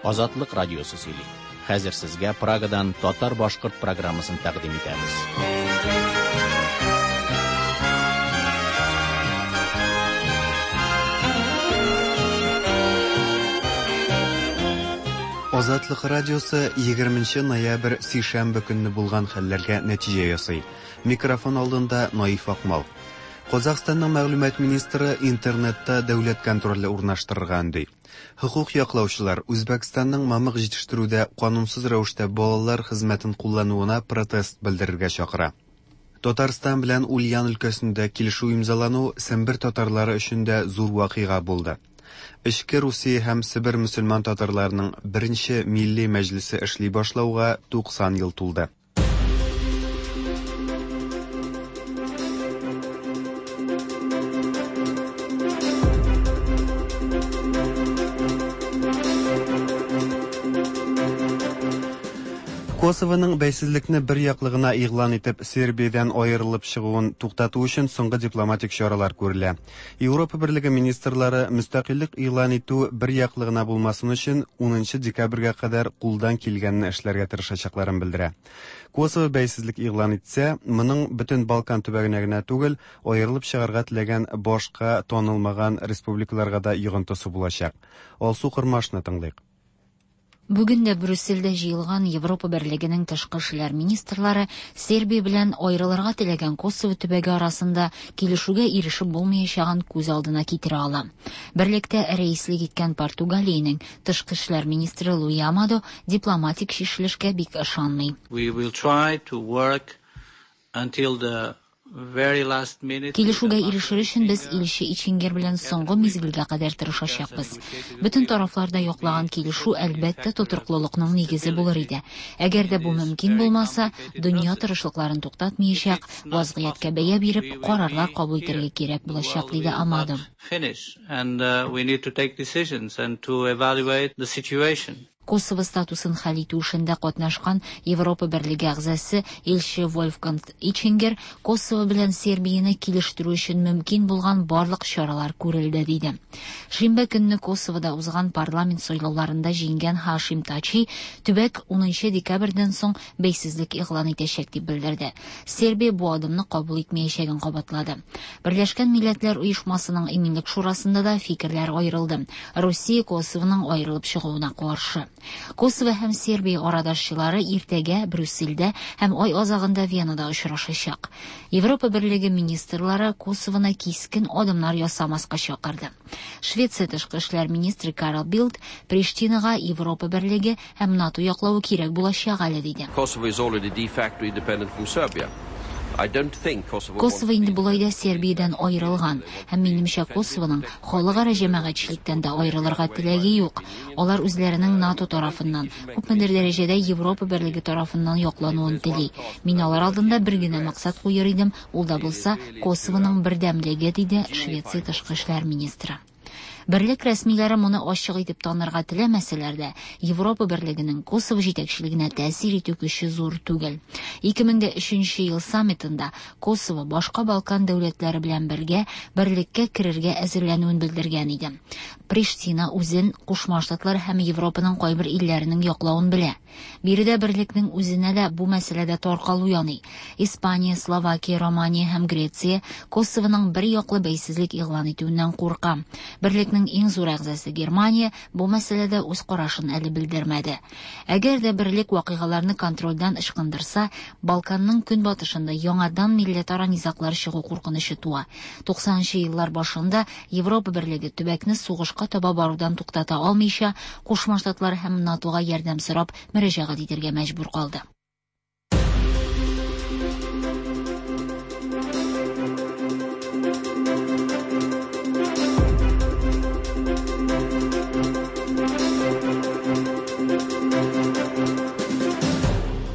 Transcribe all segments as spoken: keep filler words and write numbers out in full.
Азатлык радиосы сөйли. Хәзер сезгә Прагадан татар-башкорт программасын тәкъдим итәбез. Азатлык радиосы егерменче ноябрь сишәмбе көнне булган хәлләргә нәтиҗә ясый. Микрофон алдында Наиф Акмал. Казакъстанның мәгълүмат министры интернетта дәүләт контроле урнаштырырга ди. Хукук яклаучылар Үзбәкстанның мамык җитештерүдә канунсыз рәвештә балалар хезмәтен куллануына протест белдерергә чакыра. Татарстан белән Ульян өлкәсендә килешү имзалану Сембер татарлары өчен дә зур вакыйга булды. Эчке Русия һәм Себер мөселман татарларының беренче милли мәҗлесе эшли башлауга туксан ел тулды. Косовоның бәйсезлекне бер яклыгына игълан итеп Сербиядән аерылып чыгуын туктату өчен соңгы дипломатик чаралар күрелә. Европа Берлеге министрлары мөстәкыйльлек игълан итү бер яклыгына булмасын өчен унынчы декабрьгә кадәр кулдан килгәнне эшләргә тырышачакларын белдерә. Косово бәйсезлек игълан итсә, моның бөтен Балкан төбәгенә генә түгел, аерылып чыгарга теләгән башка танылмаган республикаларга да йогынтысы булачак. Алсу Кырмашны тыңлыйк. Бүген дә Брюссельдә җыелган Европа Берлегенең тышкы эшләр министрлары Сербия белән аерылырга теләгән Косово төбәге арасында килешүгә ирешеп булмаячагын күз алдына китерә ала. Берлектә рәислек иткән Португалиянең тышкы эшләр министры Луи Амадо дипломатик шишлешкә бик ышанмый. We will try to work until the Килешүгә ирешер өчен без Илче Ичингер белән соңгы мизгелгә кадәр тырышачакбыз. Бөтен тарафларда яклаган килешү әлбәттә тотрыклылыкның нигезе булыр иде. Әгәр дә бу мөмкин булмаса, дөнья тырышлыкларын туктатмаячак, вазгыятькә бәя биреп, карарлар кабул итәргә кирәк булачак, диде Амадо. Косово статусын хәл итү эшендә катнашкан Европа Берлеге әгъзасы Илче Вольфганг Ичингер Косово белән Сербияны килештерү өчен мөмкин булган барлык чаралар күрелде, диде. Шимбә көнне Косовода узган парламент сайлауларында җиңгән Хашим Тачи төбәк унынчы декабрьдән соң бәйсезлек игълан итәчәк дип белдерде. Сербия бу адымны кабул итмәячәген кабатлады. Берләшкән Милләтләр Оешмасының Иминлек шурасында да фикерләр аерылды. Россия Косовоның аерылып чыгуына каршы. Косово һәм Сербия арадашчылары иртәгә Брюссельдә һәм ай азагында Венада очрашачак. Европа Берлеге министрлары Косовоны кискен адымнар ясамаска чакырды. Швеция тышкы эшләр министры Карл Билд Приштинага Европа Берлеге һәм НАТО яклауы кирәк булачак әле диде. Kosovo is already de facto independent from Serbia. Косово инде булай да Сербиядән аерылган, һәм минемчә Косовоның халыкара җәмәгатьчелектән дә аерылырга теләге юк. Алар үзләренең НАТО тарафыннан, күпмедер дәрәҗәдә Европа Берлеге тарафыннан яклануын тели. Мин алар алдында бер генә максат куер идем, ул да булса Косовоның бердәмлеге, диде Швеция тышкы эшләр министры. Берлек рәсмиләре моны ачык итеп танырга теләмәсәләр дә, Европа Берлегенең Косово җитәкчелегенә тәэсир итү көче зур түгел. ике мең өченче ел саммитында Косово башка Балкан дәүләтләре белән бергә берлеккә керергә әзерләнүен белдергән иде. Приштина үзен Кушма Штатлар һәм Европаның кайбер илләренең яклавын белә. Биредә берлекнең үзенә дә бу мәсьәләдә таркалу яный. Испания, Словакия, Романия һәм Греция Косовоның бер яклы бәйсезлек игълан итүеннән курка. Берлекнең иң зур әгъзасы Германия бу мәсьәләдә үз карашын әле белдермәде. Әгәр дә берлек вакыйгаларны контрольдән ычкындырса, Балканның көнбатышында яңадан милләтара низаклар чыгу куркынычы туа. туксанынчы еллар башында Европа Берлеге төбәкне сугышка таба барудан туктата алмыйча, Кушма Штатлар һәм НАТОга ярдәм сорап мөрәҗәгать итәргә мәҗбүр калды.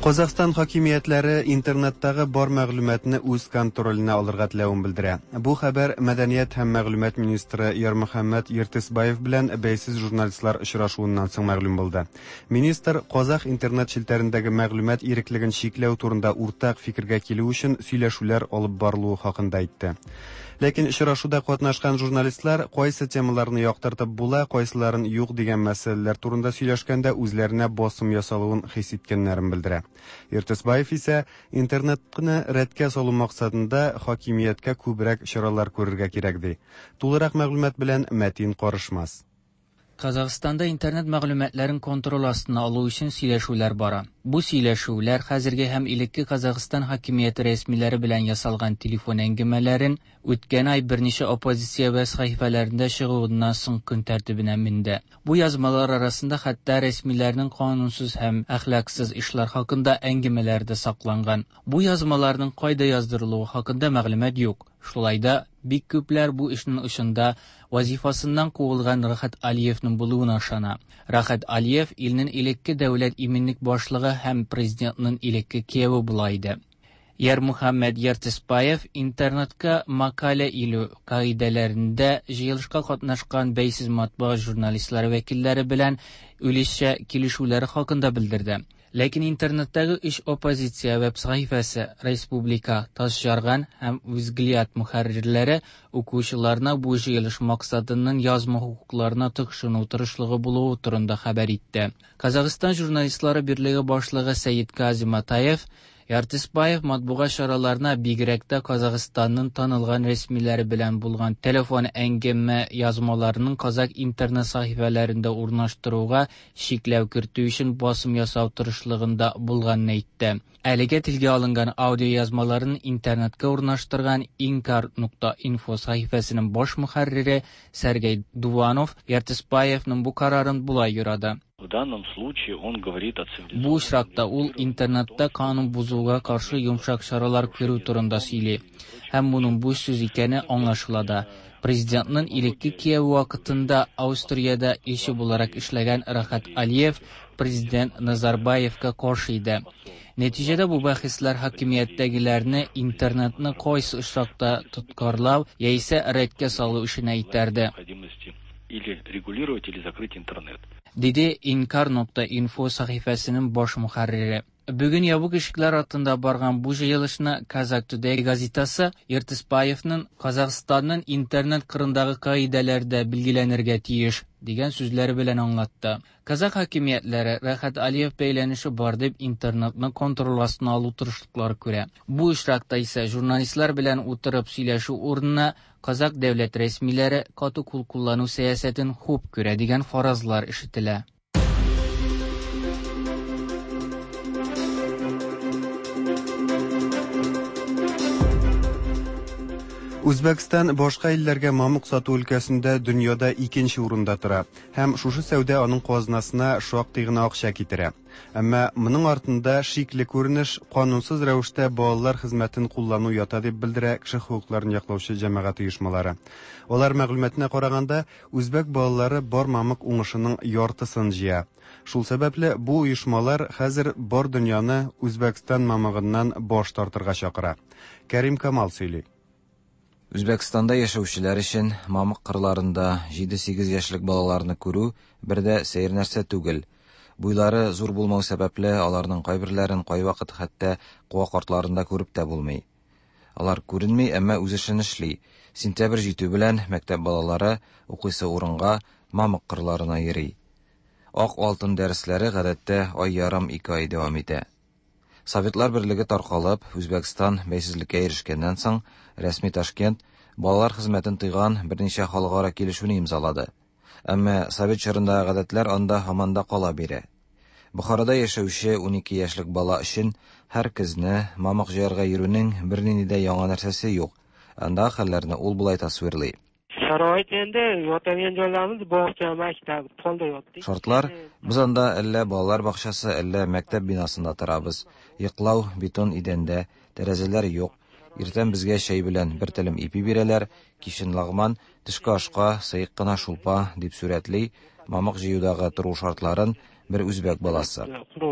Казахстан хакимиятләре интернеттагы бар мәгълүматны үз контролына алырга теләвен белдерә. Бу хәбәр Мәдәният һәм мәгълүмат министры Ярмөхәммәд Ертисбаев белән бәйсез журналистлар очрашуыннан соң мәгълүм булды. Министр казах интернет челтәрендәге мәгълүмат иреклеген чикләү турында уртак фикергә килү өчен сөйләшүләр алып барылуы хакында әйтте. Ләкин очрашуда катнашкан журналистлар кайсы темаларны яктыртып була, кайсыларын юк дигән мәсьәләләр турында сөйләшкәндә үзләренә басым ясалуын хис иткәннәрен белдерә. Ертисбаев исә интернетны рәткә салу максатында хакимияткә күбрәк чаралар күрергә кирәк ди. Тулырак мәгълүмат белән Мәтин Карышмас. Казахстанда интернет мәгълүматларын контроль астына алу өчен сөйләшүләр бара. Бу сөйләшүләр хәзерге һәм илекке Казахстан хакимияте рәсмиләре белән ясалган телефон әңгәмәләрен үткән ай берничә оппозиция вә сәхифәләрендә чыгуыннан соң көн тәртибенә менде. Бу язмалар арасында хәтта рәсмиләрнең канунсыз һәм әхлаксыз эшләр хакында әңгәмәләр дә сакланган. Бу язмаларның кайда яздырылуы хакында мәгълүмат юк. Шулайда бик күпләр бу эшнең очында вазифасыннан куылган Рахат Алиевның булуына ышана. Рахат Алиев илнең илекке дәүләт именлек башлыгы һәм президентның илекке кияве була иде. Ярмөхәммәд Ертисбаев интернетка макалә илү кагыйдәләрендә җыелышка катнашкан бәйсез матбугат журналистлары вәкилләре белән үлешчә килешүләре хакында белдерде. Ләкин интернеттагы үч оппозиция веб-сәхифәсе Республика, Таш-Жарган һәм Взгляд мөхәррирләре укучыларына бу җыелыш максатының язма хукукларына тыкшыну тырышлыгы булуы турында хәбәр итте. Казахстан журналистлары берлеге башлыгы Сәйид Казим Атаев Ертисбаев матбугат чараларына бигрәк тә Казахстанның танылган рәсмиләре белән булган телефон әңгәмә язмаларының казак интернет сәхифәләрендә урнаштыруга шикләү кертү өчен басым ясау тырышлыгында булганын әйтте. Әлегә телгә алынган аудио язмаларын интернетка урнаштырган инкар нокта инфо сәхифәсенең баш мөхәррире Сергей Дуванов Ертисбаевның бу карарын булай юрады. В данном случае он говорит о цивилизации. Бу очракта ул интернетта канун бузууга каршы йомшак чаралар күрү турында сөйли. Һәм моның бу сүз икәне аңлашыла. Президентның илекке кияве вакытында Австриядә ише буларак эшләгән Рахат Алиев президент Назарбаевка каршы иде. Нәтиҗәдә бу бәхисләр хакимияттәгеләрне интернетны кайсы очракта тоткарлау яисә рәткә салу өчен әйтәрде. Или регулировать, или закрыть интернет. Диде инкар нокта инфо сәхифәсенең баш мөхәррире. Бүген ябык ишекләр артында барган бу җыелышны Казак Today газетасы Ертисбаевның Казахстанның интернет кырындагы кагыйдәләрдә билгеләнергә тиеш дигән сүзләре белән аңлатты. Казак хакимиятләре Рахат Алиев бәйләнеше бар дип интернетны контроль астына алу тырышлыклары күрә. Бу очракта исә журналистлар белән утырып сөйләшү урынына казак дәүләт рәсмиләре каты кул куллану сәясәтен хуп күрә дигән фаразлар ишетелә. Үзбәкстан башка илләргә мамык сату өлкәсендә дөньяда икенче урында тора һәм шушы сәүдә аның казнасына шактый гына акча китерә. Әмма моның артында шикле күренеш канунсыз рәвештә балалар хезмәтен куллану ята дип белдерә кеше хукукларын яклаучы җәмәгать оешмалары. Алар мәгълүматына караганда, үзбәк балалары бар мамык уңышының яртысын җыя. Шул сәбәпле бу оешмалар хәзер бар дөньяны Үзбәкстан мамыгыннан баш тартырга чакыра. Кәрим Камал сөйли. Үзбәкстанда яшәүчеләр өчен мамык кырларында җиде-сигез яшьлек балаларны күрү бердә сәер нәрсә түгел. Буйлары зур булмау сәбәпле аларның кайберләрен кайвакыт хәтта куа картларында күреп тә булмый. Алар күренми, әмма үз эшен эшли. Сентябрь җитү белән мәктәп балалары укыйсы урынга мамык кырларына йөри. Ак алтын дәресләре гадәттә ай ярым-ике ай дәвам итә. Советлар берлеге таркалып, Үзбәкстан бәйсезлеккә ирешкәннән соң, рәсми Ташкент балалар хезмәтен тыйган берничә халыкара килешүне имзалады. Әмма Совет чорында гадәтләр анда һаман да кала бирә. Бухарада яшәүче унике яшьлек бала өчен һәр көзне мамык җыярга йөрүнең бернинди дә яңа нәрсәсе юк. Анда хәлләрне ул булай тасвирлый. Шартлар, без анда әллә балалар бакчасы, әллә мәктәп бинасында торабыз. Йоклау бетон идәндә, тәрәзәләр юк. Иртән безгә чәй белән бер телем ипи бирәләр, кичен лагман, төшкә ашка сыек кына шулпа дип сүрәтли, мамык җыюдагы тору шартларын bir үзбәк баласы.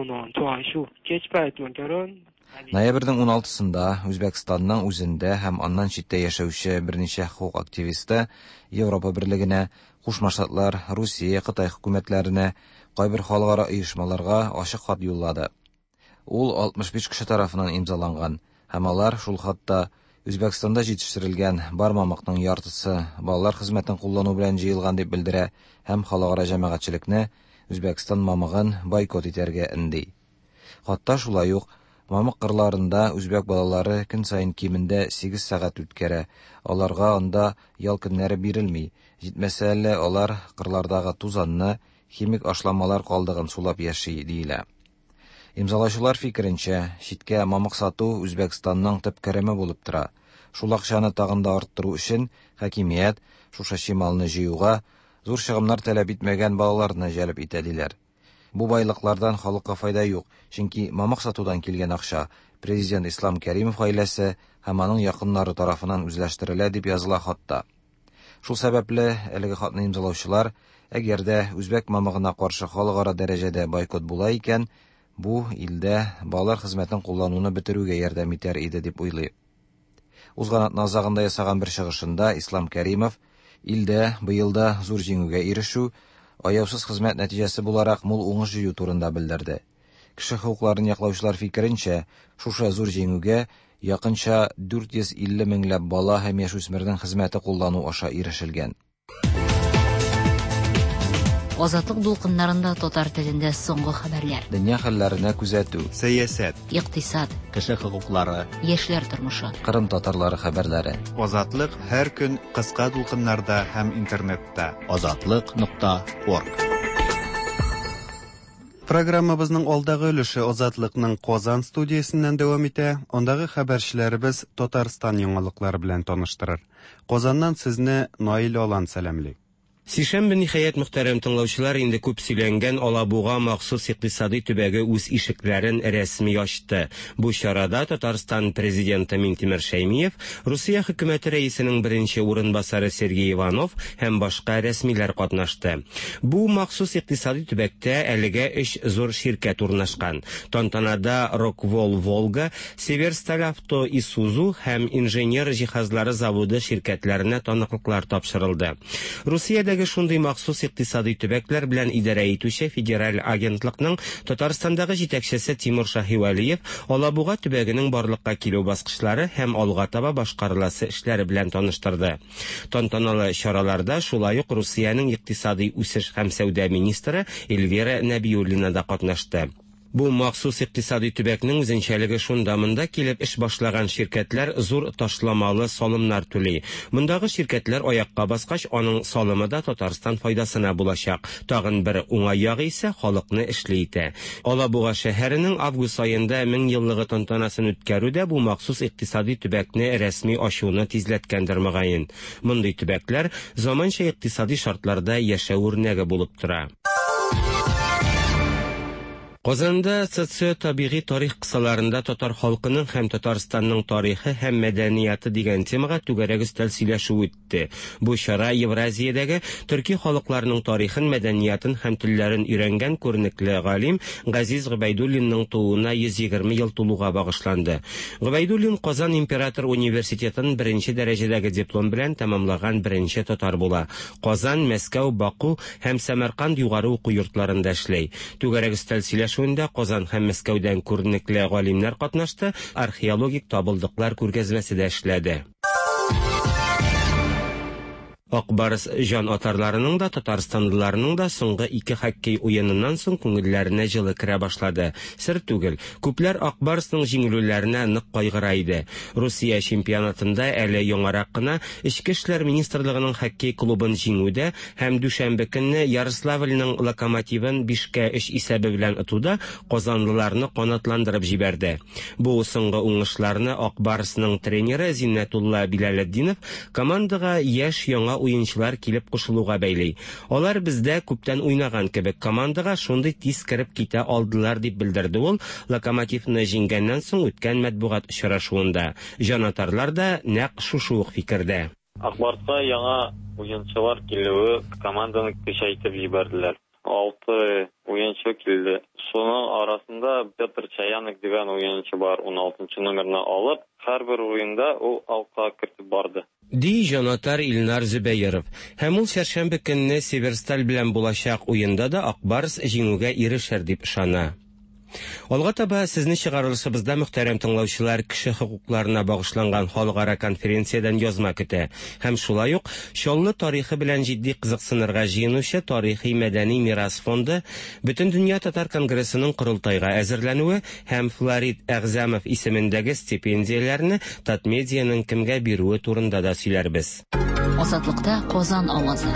Ноябрьнең уналтысында Үзбәкстанның үзендә һәм аннан читтә яшәүче берничә хукук активисты Европа берлегенә, Кушма Штатлар, Русия, Кытай хөкүмәтләренә, кайбер халыкара оешмаларга ачык хат юллады. Ул алтмыш биш кеше тарафыннан имзаланган һәм алар шул хатта Үзбәкстанда җитештерелгән бар мамыкның яртысы балалар хезмәтен куллану белән җыелган дип белдерә һәм халыкара җәмәгатьчелекне Үзбәкстан мамыгын бойкот итәргә инди. Хатта шулай ук мамык кырларында үзбәк балалары көн сайын кимендә сигез сәгать үткәрә. Аларга анда ял көннәре бирелми. Җитмәсә әле алар кырлардагы тузанны, химик ашламалар калдыгын сулап яши диелә. Имзалаучылар фикеренчә, читкә мамык сату Үзбәкстанның төп кереме булып тора. Шул акчаны тагын да арттыру өчен хакимият шушы чималны җыюга зур чыгымнар таләп итмәгән балаларны җәлеп итә диләр. Бу байлыклардан халыкка файда юк, чөнки мамык сатудан килгән акча президент Ислам Кәримов гаиләсе һәм аның якыннары тарафыннан үзләштерелә дип языла хатта. Шул сәбәпле әлеге хатны имзалаучылар, әгәр дә үзбәк мамыгына каршы халыкара дәрәҗәдә бойкот була икән, бу илдә балалар хезмәтен куллануны бетерүгә ярдәм итәр иде дип уйлый. Узган атна азагында ясаган бер чыгышында Ислам Кәримов илдә быелда зур җиңүгә ирешү, аяусыз хезмәт нәтиҗәсе буларак мул уңыш җыю турында белдерде. Кеше хукукларын яклаучылар фикеренчә, шушы зур җиңүгә якынча дүрт йөз илле меңләп бала һәм яшүсмернең хезмәте куллану аша ирешелгән. Азатлык дулкыннарында татар телендә соңгы хәбәрләр. Дөнья хәлләренә күзәтү, сәясәт, икътисад, кеше хокуклары, яшьләр тормышы. Кырым татарлары хәбәрләре. Азатлык һәр көн кыска дулкыннарда һәм интернетта. азатлык нокта орг. Программабызның алдагы өлеше Азатлыкның Казан студиясеннән дәвам итә. Ондагы хәбәрчеләребез Татарстан яңалыклары белән таныштырыр. Казаннан сезне Наил Алан сәламли. Сишәмбе ниһаять мөхтәрәм тыңлаучылар, инде күп сөйләнгән Алабуга махсус икътисади төбәге үз ишекләрен рәсми ачты. Бу чарада Татарстан президенты Минтимер Шәймиев, Русия хөкүмәте рәисенең беренче урынбасары Сергей Иванов һәм башка рәсмиләр катнашты. Бу махсус икътисади төбәктә әлегә өч зур ширкәт урнашкан. Тантанада Роквол Волга, Северсталь Авто Исузу һәм Инженер җиһазлары заводы ширкәтләренә таныклыклар тапшырылды. Русиядә шундый махсус икътисади төбәкләр белән идарә итүче федераль агентлыкның Татарстандагы җитәкчесе Тимур Шаһивалиев Алабуга төбәгенең барлыкка килү баскычлары һәм алга таба башкарыласы эшләре белән таныштырды. Тантаналы чараларда шулай ук Русиянең икътисади үсеш һәм сәүдә министры Эльвира Нәбиуллина да катнашты. Бу махсус икътисади төбәкнең үзенчәлеге шунда монда килеп эш башлаган ширкәтләр зур ташламалы салымнар түли. Мондагы ширкәтләр аякка баскач, аның салымы да Татарстан файдасына булачак. Тагын бер уңай ягы исә халыкны эшле итә. Алабуга шәһәренең август аенда мең еллыгы тантанасын үткәрүдә бу махсус икътисади төбәкне рәсми ачуны тизләткәндер мөгаен. Мондый төбәкләр заманча икътисади шартларда яшәү үрнәге булып тора. Казанда социо-табигый тарих кысаларында татар халкының һәм Татарстанның тарихы һәм мәдәнияты дигән темага түгәрәк өстәл сөйләшү үтте. Бу чара Евразиядәге төрки халыкларының тарихын, мәдәниятын һәм телләрен өйрәнгән күренекле галим Газиз Гобәйдуллинның тууына йөз егерме ел тулуга багышланды. Гобәйдуллин Казан император университетын беренче дәрәҗәдәге диплом белән тәмамлаган беренче татар була. Казан, Мәскәү, Баку һәм Самарканд югары уку йортларында эшләй. Түгәрәк өстәл сөйләшүендә Казан һәм Мәскәүдән күренекле галимнәр катнашты, археологик табылдыклар күргәзмәсе дә эшләде. Акбарс җан атарларының да, Татарстанлыларның да соңгы ике хоккей уеныннан соң күңелләренә җылы керә башлады. Сер түгел, күпләр Акбарсның җиңелүләренә нык кайгыра иде. Русия чемпионатында әле яңарак кына Эчке эшләр министрлыгының хоккей клубын җиңүдә һәм дүшәмбе көнне Ярославльның Локомотивын бишкә өч исәбе белән отуда казанлыларны канатландырып җибәрде. Бу соңгы уңышларны Акбарсның тренеры Зиннәтулла Билалетдинов командага яшь яңа уенчылар килеп кушылуга бәйли. Алар бездә күптән уйнаган кебек командага шундый тиз кереп китә алдылар дип белдерде ул Локомотивны җиңгәннән соң үткән матбугат очрашуында. Җанатарлар да нәкъ шушы ук фикердә. Акбарска яңа уенчылар килүе команданы көчәйтеп җибәрделәр. Алты oyuncu keldi. Soның arasında Петр Чаяник деген oyuncu бар, он алтынчы номерны алып, һәрбер oyunda ул алка кертеп барды. Ди Жанатар Илнар Зөбәеров. Һәм ул шәршәмбе көнне Северсталь белән булачак уенда да Акбарс җиңүгә ирешер дип ышана. Алга таба сезне чыгарылышыбызда мөхтәрәм тыңлаучылар кеше хокукларына багышланган халыкара конференциядән язма көтә. Һәм шулай ук Чаллы тарихы белән җитди кызыксынырга җыенучы тарихи мәдәни мирас фонды Бөтен дөнья татар конгрессының корылтайга әзерләнүе һәм Флорид Әгъзамов исемендәге стипендияләрне Татмедианың кемгә бирүе турында да сөйләрбез. Азатлыкта Казан авазы.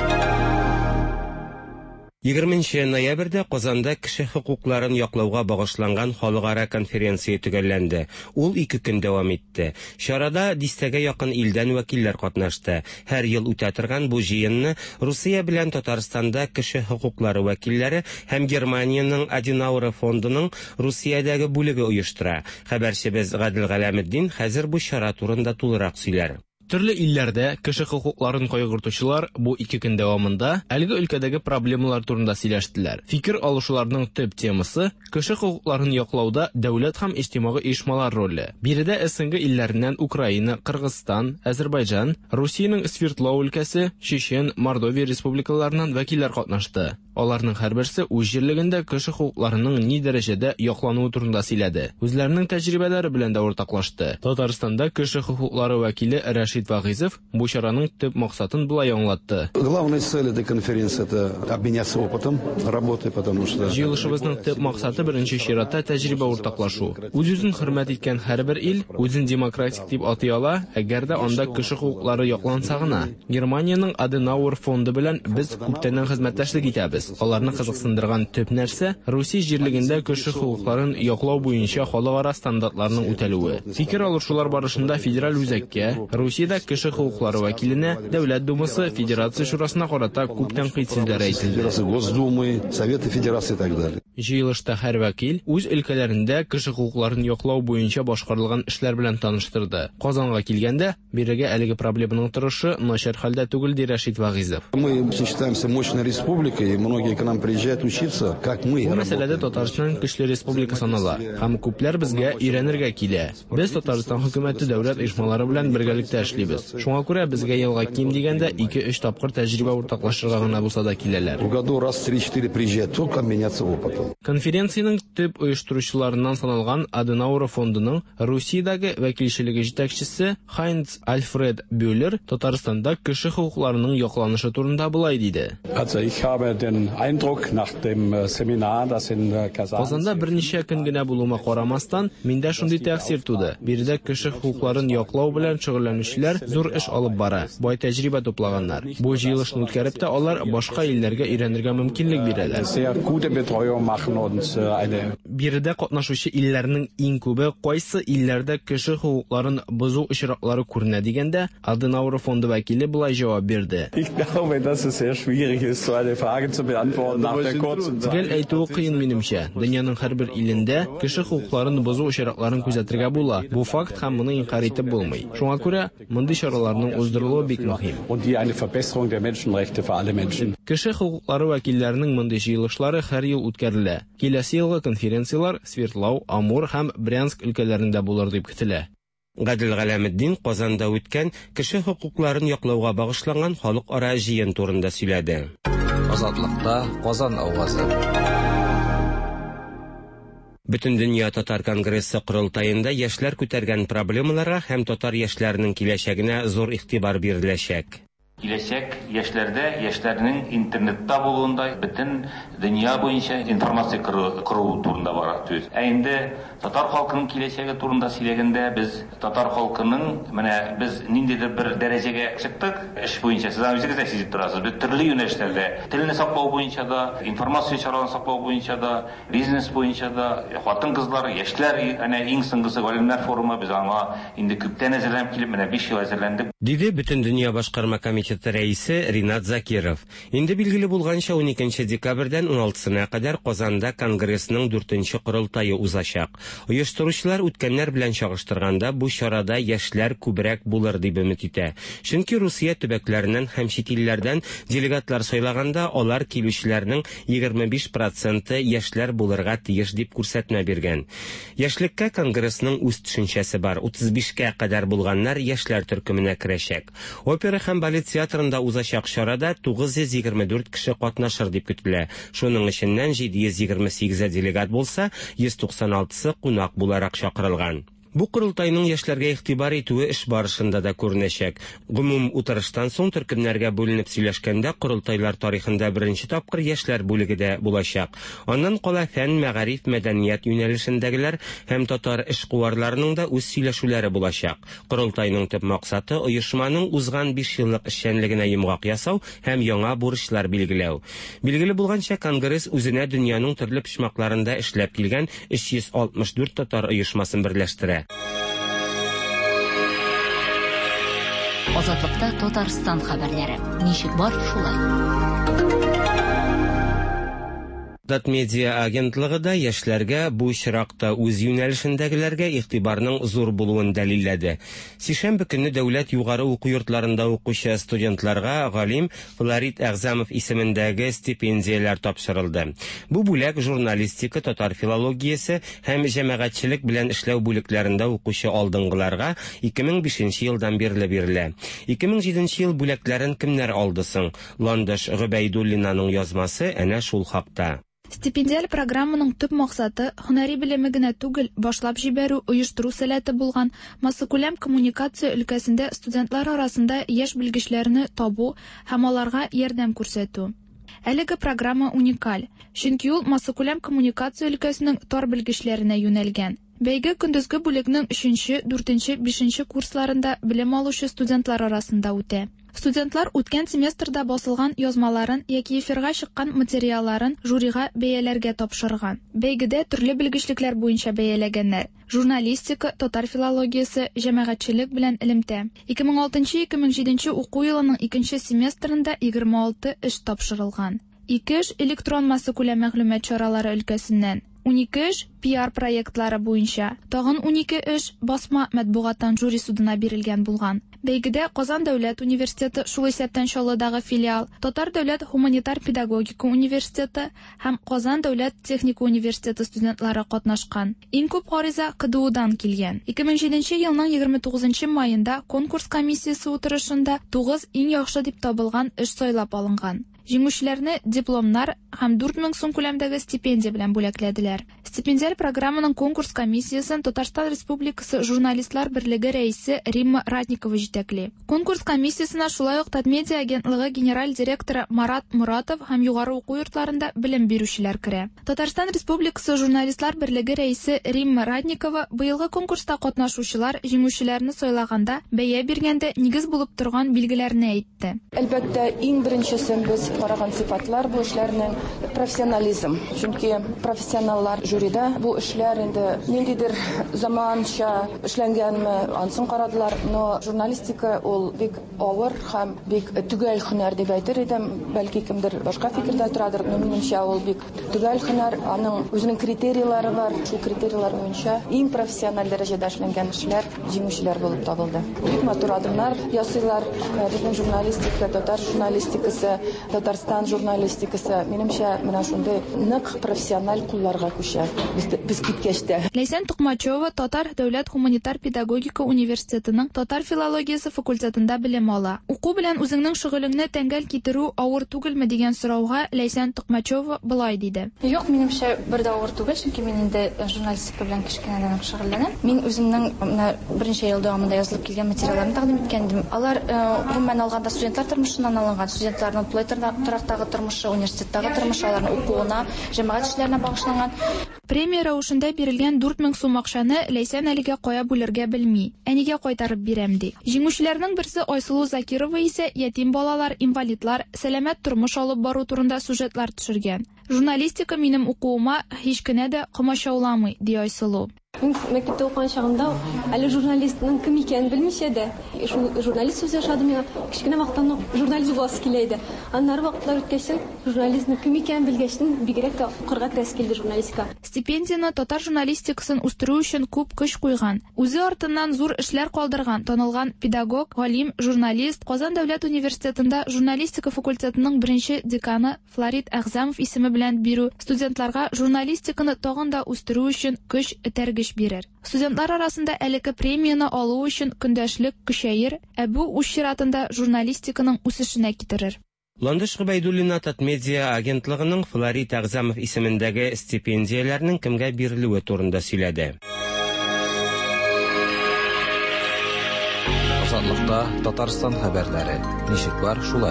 егерменче ноябрьдә Казанда кеше хокукларын яклауга багышланган халыкара конференция төгәлләнде. Ул ике көн дәвам итте. Чарада дистәгә якын илдән вәкилләр катнашты. Һәр ел үтә торган бу җыенны Русия белән Татарстанда кеше хокуклары вәкилләре һәм Германиянең Аденауэр фондының Русиядәге бүлеге оештыра. Хәбәрчебез Гадел Галәметдин хәзер бу чара турында тулырак сөйләр. Төрле илләрдә кеше хокукларын кайгыртучылар бу ике көн дәвамында әлеге өлкәдәге проблемалар турында сөйләштеләр. Фикер алышуларның төп темасы кеше хокукларын яклауда дәүләт һәм иҗтимагый оешмалар роле. Биредә СНГ илләреннән Украина, Кыргызстан, Азәрбайҗан, Русиянең Свердлов өлкәсе, Чечен, Мордовия республикаларыннан вәкилләр катнашты. Аларның һәрберсе үз җирлегендә кеше хокукларының ни дәрәҗәдә яклануы турында сөйләде. Үзләренең тәҗрибәләре белән дә уртаклашты. Татарстанда кеше хокуклары вәкиле Рашид Вагызов бу чараның төп максатын булай аңлатты. Главная цель этой конференции это обменяться опытом работы, потому что җыелышыбызның төп максаты беренче чиратта тәҗрибә уртаклашу. Үз-үзен хөрмәт иткән һәрбер ил үзен демократик дип атый ала, әгәр дә анда кеше хокуклары якланса гына. Германиянең Аденауэр фонды белән без күптәннән хезмәттәшлек итәбез. Аларны кызыксындырган төп нәрсә Русия җирлегендә кеше хокукларын яклау буенча халыкара стандартларның үтәлүе. Фикер алышулар барышында федераль үзәккә, Русиядә кеше хокуклары вәкиленә Дәүләт Думасы, Федерация шурасына карата күп тәнкыйть сүзләре әйтелде. Госдумы, Советы Федерации и так далее. Җыелышта һәр вәкил үз өлкәләрендә кеше хокукларын яклау буенча башкарылган эшләр белән таныштырды. Казанга килгәндә бирегә әлеге проблеманың торышы начар хәлдә түгел ди Рашид Вагызов. Мы считаемся мощной республикой, и многие к нам приезжают учиться, как мы. Бу мәсьәләдә Татарстан көчле республика санала һәм күпләр безгә өйрәнергә килә. Без Татарстан хөкүмәте дәүләт оешмалары белән бергәлектә эшлибез. Шуңа күрә безгә елга ким дигәндә ике-өч тапкыр тәҗрибә уртаклашырга гына булса да киләләр. В году раз три-четыре приезжают, только обменяться опытом. Конференциянең төп оештыручыларыннан саналган Аденауэр фондының Русиядәге вәкилчелеге җитәкчесе Хайнц Альфред Бюллер Татарстанда кеше хокукларының якланышы турында булай диде. Казанда берничә көн генә булуыма карамастан, миндә шундый тәэсир туды. Биредә кеше хокукларын яклау белән шөгыльләнүчеләр зур эш алып бара, бай тәҗрибә туплаганнар. Бу җыелышны үткәреп тә алар башка илләргә өйрәнергә мөмкинлек бирәләр. Биредә катнашучы илләрнең иң күбе кайсы илләрдә кеше хокукларын бозу очраклары күренә дигәндә, Аденауэр фонды вәкиле булай җавап бирде. Гел әйтүе кыен минемчә. Дөньяның һәрбер илендә кеше хокукларын бозу очракларын күзәтергә була. Бу факт һәм моны инкар итеп булмый. Шуңа күрә мондый чараларның уздырылуы бик мөһим. Кеше хокуклары вәкилләренең мондый җыелышлары һәр ел үткәрелә. Киләсе елгы конференциялар Свердлов, Амур һәм Брянск өлкәләрендә булыр дип көтелә. Гадел Галәметдин Казанда үткән кеше хокукларын яклауга багышланган халыкара җыен турында сөйләде. Азатлыкта Казан авазы. Бөтен дөнья татар конгрессы корылтаенда яшьләр күтәргән проблемаларга һәм татар яшьләренең киләчәгенә зур игътибар биреләчәк. Киләчәк яшьләрдә, яшьләрнең интернетта булуында бөтен дөнья буенча информация кыру турында бара түз. Ә инде татар халкының киләчәге турында сөйләгәндә без татар халкының менә без ниндидер бер дәрәҗәгә чыктык. Эш буенча сез үзегез дә сизеп торасыз. Бу төрле юнәлешләрдә, телне саклау буенча да, информация чараларын саклау буенча да, бизнес буенча да, хатын-кызлар, яшьләр, әнә иң соңгысы Галимнәр форумы, без аңа инде күптән әзерләнеп килеп, менә биш ел әзерләндек. Диде Бөтен дөнья башкарма комитеты комитеты рәисе Ринат Закиров. Инде билгеле булганча он икенче декабрьдән он алтысына кадәр Казанда Конгрессның дүртенче корылтайы узачак. Оештыручылар үткәннәр белән чагыштырганда бу чарада яшьләр күбрәк булыр дип өмет итә. Чөнки Русия төбәкләреннән һәм чит илләрдән делегатлар сайлаганда алар килүчеләрнең егерме биш проценты яшьләр булырга тиеш дип күрсәтмә биргән. Яшьлеккә Конгрессның үз төшенчәсе бар. утыз бишкә кадәр булганнар яшьләр төркеменә керәчәк. Опера һәм балет театрында узачак чарада тугыз йөз егерме дүрт кеше катнашыр дип көтелә. Шуның эченнән җиде йөз егерме сигез делегат булса, йөз туксан алтысы кунак буларак чакырылган. Бу корылтайның яшьләргә игътибар итүе эш барышында да күренәчәк. Гомум утырыштан соң төркемнәргә бүленеп сөйләшкәндә корылтайлар тарихында беренче тапкыр яшьләр бүлеге дә булачак. Аннан кала фән, мәгариф, мәдәният юнәлешендәгеләр һәм татар эшкуарларының да үз сөйләшүләре булачак. Корылтайның төп максаты оешманың узган биш еллык эшчәнлегенә йомгак ясау һәм яңа бурычлар билгеләү. Билгеле булганча, Конгресс үзенә дөньяның төрле почмакларында эшләп килгән өч йөз алтмыш дүрт татар оешмасын берләштерә. Азатлыкта Татарстан хәбәрләре. Ничек бар шулай? Дат медиа агентлыгы да яшьләргә бу чиракта үз юнәлешендәгеләргә игътибарның зур булуын дәлилләде. Сишәмбе көнне дәүләт югары уку йортларында укучы студентларга галим Флорид Әгъзамов исемендәге стипендияләр тапшырылды. Бу бүләк журналистика, татар филологиясе һәм җәмәгатьчелек белән эшләү бүлекләрендә укучы алдынгыларга ике мең бишенче елдан бирле бирелә. ике мең җиденче ел бүләкләрен кемнәр алды соң? Ландыш Гобәйдуллинаның язмасы әнә шул хакта. Стипендиаль программаның төп максаты һөнәри белеме генә түгел, башлап җибәрү, оештыру сәләте булган массакүләм коммуникация өлкәсендә студентлар арасында яшь белгечләрне табу һәм аларга ярдәм күрсәтү. Әлеге программа уникаль, чөнки ул массакүләм коммуникация өлкәсенең тар белгечләренә юнәлгән. Бәйге көндезге бүлекнең өченче, дүртенче, бишенче курсларында белем алучы студентлар арасында үтә. Студентлар үткән семестрда басылган язмаларын яки эфирга чыккан материалларын жюрига бәяләргә тапшырган. Бәйгедә төрле белгечлекләр буенча бәяләгәннәр. Журналистика, татар филологиясе, җәмәгатьчелек белән элемтә. ике мең алтынчы - ике мең җиденче уку елының икенче семестрында егерме алты эш тапшырылган. ике эш электрон массакүләм мәгълүмат чаралары өлкәсеннән, унике эш пиар проектлары буенча, тагын унике эш басма матбугаттан жюри судына бирелгән булган. Бәйгедә Казан дәүләт университеты, шул исәптән Чаллыдагы филиал, Татар дәүләт гуманитар педагогика университеты һәм Казан дәүләт техника университеты студентлары катнашкан. Иң күп гариза ка дэ удан килгән. ике мең җиденче елның егерме тугызынчы маенда конкурс комиссиясе утырышында тугыз иң яхшы дип табылган эш сайлап алынган. Җиңүчеләрне дипломнар һәм дүрт мең сум күләмдәге стипендия белән бүләкләделәр. Стипендиаль программаның конкурс комиссиясын Татарстан Республикасы журналистлар берлеге рәисе Римма Ратникова җитәкли. Конкурс комиссиясына шулай ук Татмедиа агентлыгы генераль директоры Марат Муратов һәм югары уку йортларында белем бирүчеләр керә. Татарстан Республикасы журналистлар берлеге рәисе Римма Ратникова быелгы конкурста катнашучылар җиңүчеләрне сайлаганда бәя биргәндә нигез булып торган билгеләрне әйтте. Әлбәттә, иң беренчесе без караган сыйфатлар бу эшләрнең профессионализм. Чөнки профессионаллар жюрида бу эшләр инде ниндидер заманча эшләнгәнме, ансын карадылар, но журналистика ул бик авыр һәм бик төгәл һөнәр дип әйтер идем. Бәлки кемдер башка фикердә торадыр, но минемчә ул бик төгәл һөнәр, аның үзенең критерийлары бар. Шул критерийлар буенча иң профессиональ дәрәҗәдә эшләнгән эшләр җиңүчеләр булып табылды. Бик матур адымнар ясыйлар. Безнең журналистика, татар журналистикасы, Татарстан журналистикасы, минемчә, менә шундый нык профессиональ кулларга күчә. Без без киткәчтә. Ләйсән Тукмачева Татар дәүләт гуманитар педагогика университетының татар филологиясе факультетында белем ала. Уку белән үзеңнең шөгылеңне тәңгәл китерү авыр түгелме дигән сорауга Ләйсән Тукмачева булай диде. Юк, минемчә, бер дә авыр түгел, чөнки мин инде журналистика белән кичкенәдән шөгыльләнәм. Мин үземнең беренче ел дәвамында язылып килгән материалларны тәкъдим иткәндем. Алар гомумән алганда студентлар тормышыннан алынган, студентларның тулай торактагы тормышы, университеттагы тормышы, аларның укуына, җәмәгать эшләренә багышланган. Премия рәвешендә бирелгән дүрт мең сум акчаны Ләйсән әлегә кая бүләргә белми. Әнигә кайтарып бирәм ди. Җиңүчеләрнең берсе Айсылу Закирова исә ятим балалар, инвалидлар, сәламәт тормыш алып бару турында сюжетлар төшергән. Журналистика минем укуыма һич кенә дә комачауламый, ди Айсылу. Мәктәптә укыган чагымда әле журналистның кем икәнен белмичә дә, шул журналист сүз яшады миңа, кичкенә вакыттан журналист буласы килә иде. Аннары вакытлар үткәч, журналистның кем икәнен белгәч, бигрәк тә укырга керәсе килде журналистика. Стипендияны татар журналистикасын үстерү өчен күп көч куйган, үзе артыннан зур эшләр калдырган танылган педагог, галим, журналист, Казан дәүләт университетында журналистика факультетының беренче деканы Флорид Әгъзамов исеме белән бирү студентларга журналистиканы тагын да үстерү өчен көч этәргеч бирер. Студентлар арасында әлеге премияны алу өчен көндәшлек көчәер, ә бу үз чиратында журналистиканың үсешенә китерер. Ландыш Гыбайдуллина Татмедиа агентлыгының Флорид Әгъзамов исемендәге стипендияләрнең кемгә бирелүе турында сөйләде. Азатлыкта Татарстан хәбәрләре. Ничек бар шулай?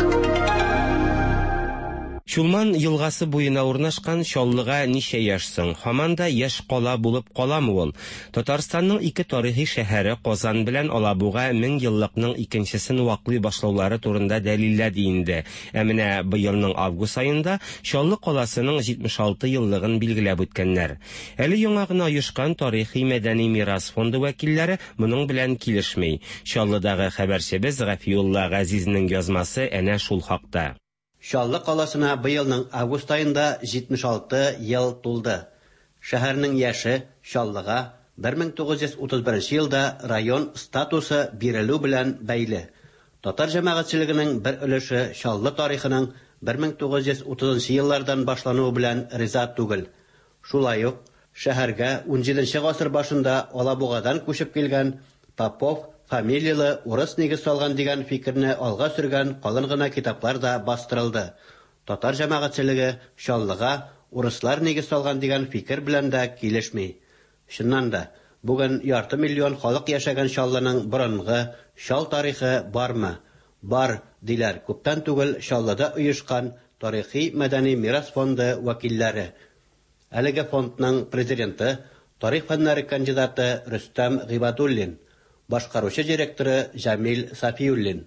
Чулман елгасы буена урнашкан Чаллыга ничә яшьсең? Һаман да яшь кала булып каламы ул? Татарстанның ике тарихи шәһәре Казан белән Алабуга мең еллыкның икенчесен ваклый башлаулары турында дәлилләде инде. Ә менә быелның август айында Чаллы каласының җитмеш алты еллыгын билгеләп үткәннәр. Әле яңа гына оешкан тарихи мәдәни мирас фонды вәкилләре моның белән килешми. Чаллыдагы хәбәрчебез Гафиулла Газизнең язмасы әнә шул хакта. Чаллы каласына быелның август айында җитмеш алты ел тулды. Шәһәрнең яше Чаллыга бер мең тугыз йөз утыз беренче елда район статусы бирелү белән бәйле. Татар җәмәгатьчелегенең бер өлеше Чаллы тарихының бер мең тугыз йөз утызынчы еллардан башлануы белән риза түгел. Шулай ук шәһәргә ун җиденче гасыр башында Алабугадан күчеп килгән Попов фамилиялы урыс нигез салган дигән фикерне алга сөргән калын гына китаплар да бастырылды. Татар җәмәгатьчелеге Чаллыга урыслар нигез салган дигән фикер белән дә килешми. Чыннан да, бүген ярты миллион халык яшәгән Чаллының борынгы Чал тарихы бармы? Бар, диләр күптән түгел Чаллыда оешкан тарихи мәдәни мирас фонды вәкилләре. Әлеге фондның президенты, тарих фәннәре кандидаты Рөстәм Гыйбадуллин, башкаручы директоры Җамил Сафиуллин.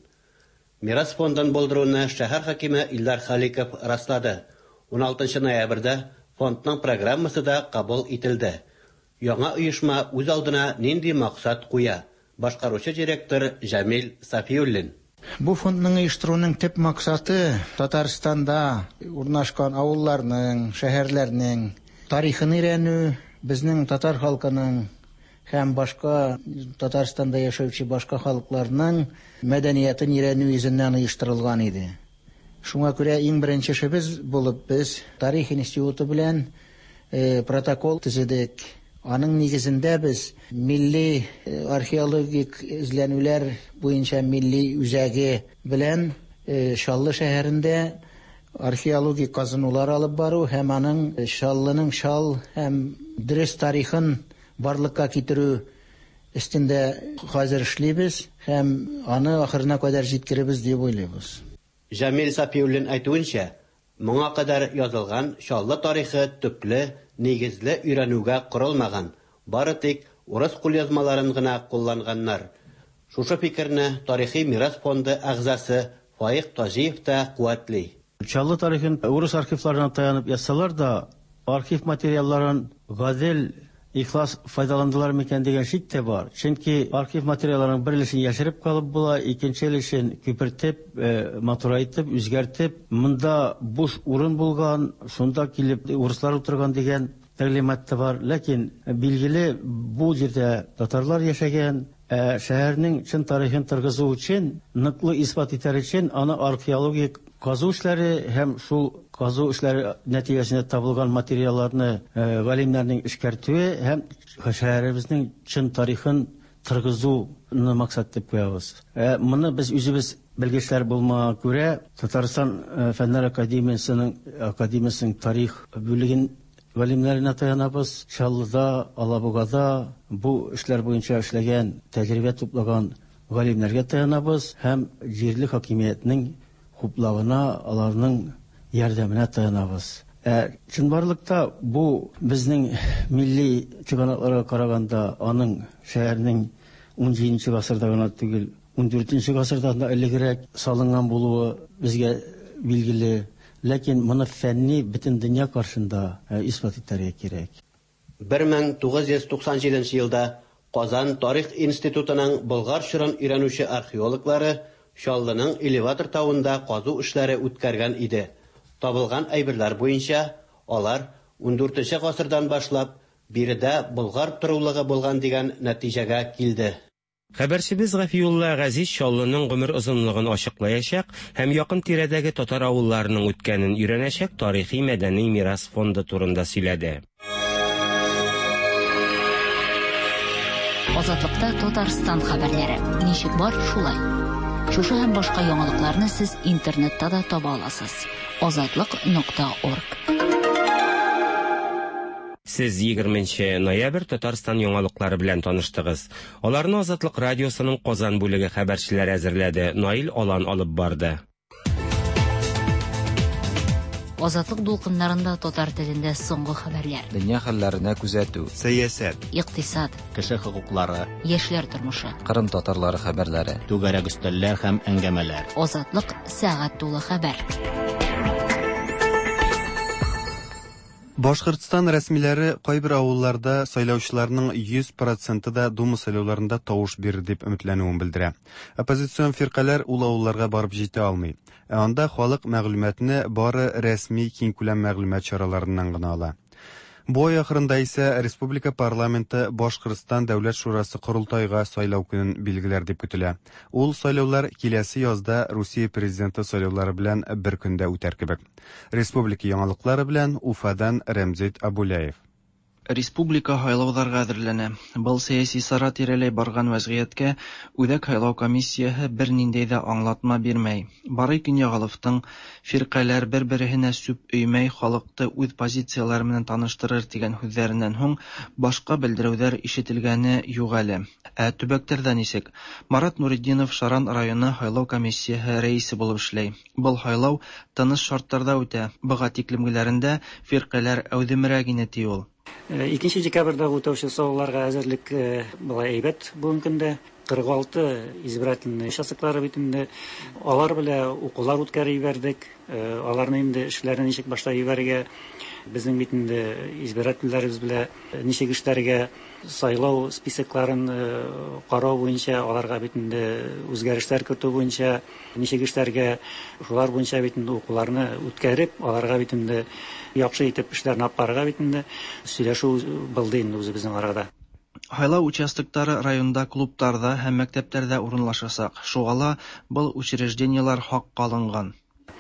Мирас фондын булдыруны шәһәр хакиме Илдар Халиков раслады. ун алтынчы ноябрьдә фондның программасы да кабул ителде. Яңа оешма үз алдына нинди максат куя? Башкаручы директор Җамил Сафиуллин. Бу фондның оештыруның төп максаты Татарстанда урнашкан авылларның, шәһәрләрнең тарихын өйрәнү, безнең татар халкының һәм башка Татарстанда яшәүче башка халыкларның мәдәниятен өйрәнү йөзеннән оештырылган иде. Шуңа күрә иң беренче эшебез булып без Тарих институты белән э, протокол төзедек. Аның нигезендә без милли э, археологик эзләнүләр буенча милли үзәге белән э, Чаллы шәһәрендә археологик казынулар алып бару һәм аның Чаллының Чал һәм дөрес тарихын барлыкка китерү өстендә хәзер эшлибез һәм аны ахырына кадәр җиткеребез дип уйлыйбыз. Җамил Сафиуллин әйтүенчә, моңа кадәр язылган Чаллы тарихы төпле, нигезле өйрәнүгә корылмаган. Бары тик урыс кулъязмаларын гына кулланганнар. Шушы фикерне тарихи мирас фонды әгъзасы Фаик Таҗиев та куәтли. Чаллы тарихын урыс архивларына таянып язсалар да, архив материалларын гадел ихлас файдаландылар микән дигән шик тә бар. Чөнки архив материалларының бер өлешен яшереп калып була, икенче өлешен күпертеп, матурайтып, үзгәртеп, монда буш урын булган, шунда килеп урыслар утырган дигән тәгълимат та бар. Ләкин билгеле бу җирдә татарлар яшәгән, шәһәрнең чын тарихын тыргызу өчен, ныклы исбат итәр өчен аны археологик казу эшләре һәм шул казу эшләре нәтиҗәсендә табылган материалларны галимнәрнең эшкәртүе һәм шәһәребезнең чын тарихын тыргызуны максат дип куябыз. Моны без үзебез белгечләр булмага күрә Татарстан фәннәр академиясының академиясының тарих бүлеген галимнәренә таянабыз. Чаллыда, Алабугада бу эшләр буенча эшләгән, тәҗрибә туплаган галимнәргә таянабыз һәм җирле хакимиятның хуплавына, аларның ярдәменә таянабыз. Ә чынбарлыкта бу безнең милли чыганакларга караганда аның шәһәрнең ун җиденче гасырда гына түгел, ун дүртенче гасырда да элегрәк салынган булуы безгә билгеле. Ләкин моны фәнни бөтен дөнья каршында исбат итәргә кирәк. bir ming to'qqiz yuz to'qson yedinchi yilda Qozon Tarix institutining Bulg'ar shirin o'rganuvchi arxeologlari Shollining elevator tavында qazuv ishlari o'tkazgan edi. Topilgan aybirlar bo'yicha ular o'n to'rtinchi asrdan boshlab birida Bulg'ar turuvligi bo'lgan degan natijaga keldi. Xəbərçimiz Ғафиулла Ғазиз Шоллының гомер озынлыгын ачыклаячак һәм якын тирәдәге татар авылларының үткәнен өйрәнәчәк тарихи мәдәни мирас фонды турында сөйләде. Азатлыкта Татарстан хәбәрләре. Ничек бар шулай. Шушы һәм башка яңалыкларны сез интернетта да таба аласыз. азатлык нокта орг. Сез егерменче ноябрь Татарстан яңалыклары белән таныштыгыз. Аларны Азатлык радиосының Казан бүлеге хәбәрчеләре әзерләде. Наил Алан алып барды. Азатлык дулкыннарында татар телендә соңгы хәбәрләр. Дөнья хәлләренә күзәтү, сәясәт, икътисад, кеше хокуклары, яшьләр тормышы, Кырым татарлары хәбәрләре, түгәрәк өстәлләр һәм әңгәмәләр. Азатлык сәгать тулы хәбәр. Башкортстан рәсмиләре кайбер авылларда сайлаучыларның йөз проценты да Дума сайлауларында тавыш бирер дип өметләнүен белдерә. Оппозицион фиркалар ул авылларга барып җитә алмый. Ә анда халык мәгълүматны бары рәсми киң күләм мәгълүмат чараларыннан гына ала. Бу ай ахырында исә Республика парламенты Башкортстан дәүләт шурасы курултайга сайлау көнен билгеләр дип көтелә. Ул сайлаулар киләсе язда Русия президенты сайлаулары белән бер көндә үтәр кебек. Республика яңалыклары белән Уфадан Рәмзит Абуляев. Республика һайлауларга әзерләнә. Был сәяси сара тирәләй барган вазгыятькә Үдәк һайлау комиссияһы бернинди дә аңлатма бирмәй. Барый Көньягаловтың фиркалар бер-беренә сүп өймәй халыкты үз позициялары белән таныштырыр дигән сүзләреннән һуң башка белдерүләр ишетелгәне юк әле. Ә төбәкләрдә ничек? Марат Нуриддинов Шаран районы һайлау комиссияһы рәисе булып эшләй. Был һайлау тыныч шартларда үтә. Быга тиклемгеләрендә фиркалар әүдемрәк ине ди ул. икенче декабрьдә үтәүче сайлауларга әзерлек булай әйбәт бүгенге көндә кырык алты избирательный участоклары бит инде алар белән укулар үткәреп ибәрдек. Аларны инде эшләрне ничек башлап ибәргә безнең бит инде избирательләребез белән ничек эшләргә сайлау списокларын карау буенча аларга бит инде үзгәрешләр кертү буенча ничек эшләргә шулар буенча бит инде укуларны үткәреп аларга бит инде яхшы итеп эшләрне апарырга бит инде сөйләшү булды инде үзебезнең арада. Һайлау участоклары районда клубларда һәм мәктәпләрдә урынлашачак. Шугала был учреждениелар хакка алынган.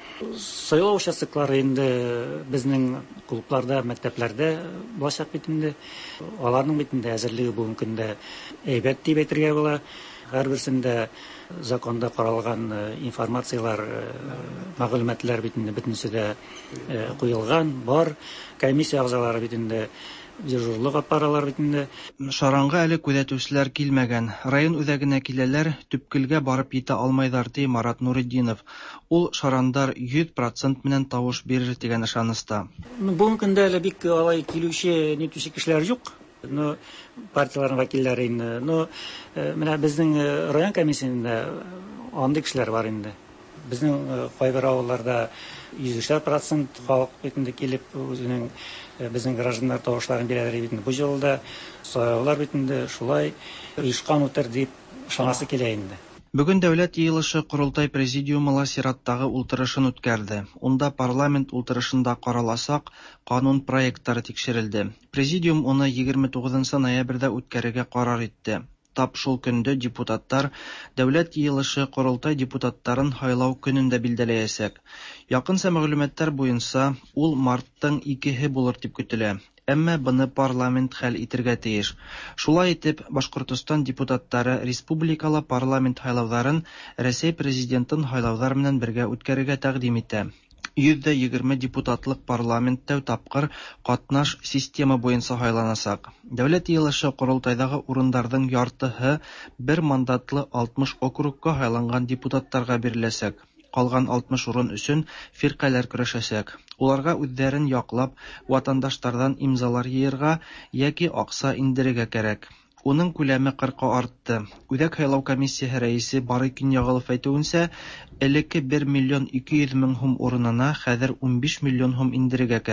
Сайлау участоклары инде безнең клубларда, мәктәпләрдә булачак бит инде. Аларның бит инде әзерлеге бүгенге көндә әйбәт дип әйтергә була. Һәрберсендә законда каралган информациялар, мәгълүматлар бит инде бөтенесе дә куелган, бар. Комиссия әгъзалары бит инде дежурлык аппаралар бит инде. Шаранга әле күзәтүчеләр килмәгән. Район үзәгенә киләләр, төпкелгә барып җитә алмайдар ди Марат Нуриддинов. Ул шарандар йөз процент менән тавыш бирер дигән ышаныста. Бүгенге көндә әле бик алай килүче, нитүче кешеләр юк. Ну, партияларның вәкилләре инде. Ну, менә безнең район комиссиясендә андый кешеләр бар инде. Безнең кайбер авылларда йөз процент халык бит инде килеп үзенең безнең гражданнар тавышларын бирәләр бит инде. Бу җылда сайлаулар бит инде шулай оешкан үтер дип ышанасы килә инде. Бүген дәүләт йыелышы Курултай президиумы сираттагы ултырышын үткәрде. Унда парламент ултырышында караласак канун проектлары тикшерелде. Президиум уны егерме тугызынчы ноябрьдә үткәрергә карар итте. Тап шул көндә депутаттар дәүләт йыелышы Курултай депутаттарын һайлау көнендә билдәләячәк. Якынча мәгълүматлар буенча ул марттың икеһе булыр дип көтелә. Әмма буны парламент хәл итәргә тиеш. Шулай итеп, Башкортстан депутаттары республикалы парламент һайлауларын Россия президентын һайлаулар белән бергә үткәрергә тәкъдим итә. йөз егерме депутатлык парламенттә тапкыр катнаш система буенча һайланасак. Дәүләт йыелышы Курултайдагы урындардың яртыһы бер мандатлы алтмыш округка һайланган депутаттарга биреләчәк. Калган алтмыш урын өчен фиркалар көрәшәчәк. Уларга үзләрен яклап, ватандашлардан имзалар йыярга яки акса индерергә кирәк. Уның күләме кыркка артты. Үдәк һайлау комиссиясе рәисе Барый Көньягалов әйтүенчә, элекке бер миллион ике йөз мең сум урынына хәзер ун биш миллион сум индерергә кирәк.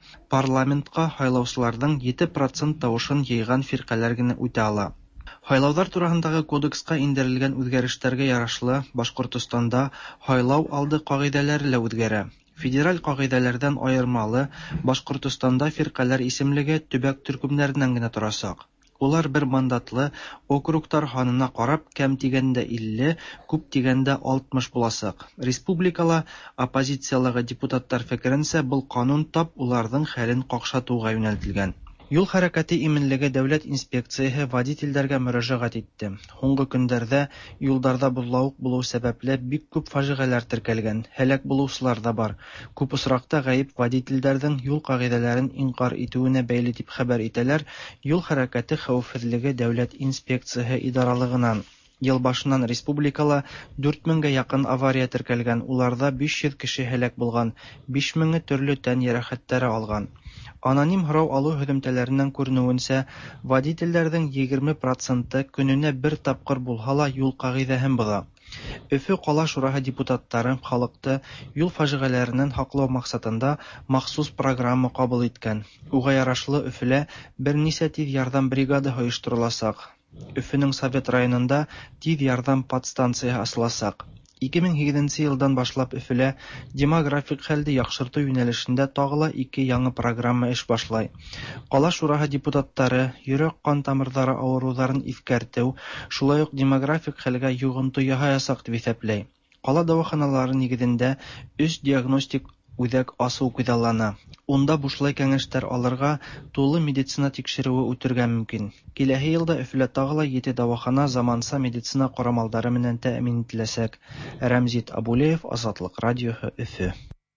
Парламентка һайлаучыларның җиде процент тавышын йыйган фиркалар гына үтә ала. Һайлаулар турында кодекска индерелгән үзгәрешләргә ярашлы Башкортстанда һайлау алды кагыйдәләре лә үзгәрә. Федераль кагыйдәләрдән аермалы Башкортстанда фиркалар исемлеге төбәк төркемнәреннән генә торачак. Улар бер мандатлы округтар ханына карап кәм тигәндә илле, күп тигәндә алтмыш буласак. Республикала оппозициялыгы депутаттар фикеренчә бу канун тап уларның хәлен какшатуга юнәлтелгән. Юл хәрәкәте иминлеге дәүләт инспекциясе водительләргә мөрәҗәгать итте. Соңгы көндәрдә юлларда бурлавык булу сәбәпле бик күп фаҗигалар теркәлгән, һәлак булучылар да бар. Күп осракта гаип водительләрнең юл кагыйдәләрен инкар итүенә бәйле дип хәбәр итәләр Юл хәрәкәте хәвефсезлеге дәүләт инспекциясе идаралыгыннан. Ел башыннан республикала дүрт меңгә якын авария теркәлгән, уларда биш йөз кеше һәлак булган, биш меңе төрле тән ярәхәтләре алган. Аноним һорау алу һөҗүмтәләреннән күренүенчә, водительләрнең егерме проценты көненә бер тапкыр булса ла юл кагыйдәһен боза. Өфе кала шураһы депутаттары халыкты юл фаҗигаләреннән хаклау максатында махсус программа кабул иткән. Уга ярашлы Өфелә берничә тиз ярдәм бригада оештырылачак. Өфенең Совет районында тиз ярдәм подстанциясе ачылачак. ике мең җиденче елдан башлап Өфелә демографик хәлне яхшырту юнәлешендә тагыла ике яңа программа эш башлай. Кала шураһы депутаттары йөрәк кан тамырлары авыруларын искәртү, шулай ук демографик хәлгә йогынту яһаясак дип исәпләй. Кала дәваханалары нигезендә өч диагностик үзәк асу күзаллана. Унда бушлай кәңәштәр алырга тулы медицина тикшерүе үтергә мөмкин. Киләһе елда Өфелә тагыла җиде дәвахана заманса медицина карамалдары менән тәэмин ителәчәк. Рәмзит Абулеев, Азатлык радиоһы, Өфе.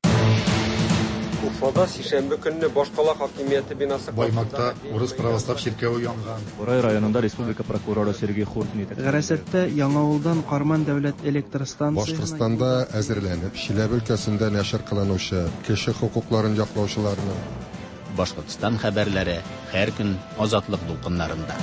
Уфада сишәмбе көнне Башкала хакимияте бинасы Баймакта урыс православ чиркәве янган. Урай районында республика прокуроры Сергей Хуртин итә. Гәрәсәттә Яңавылдан Карман дәүләт электр станциясе Башкортстанда әзерләнеп, Чиләбе өлкәсендә нәшер кылынучы кеше хукукларын яклаучыларны. Башкортстан хәбәрләре һәр көн Азатлык дулкыннарында.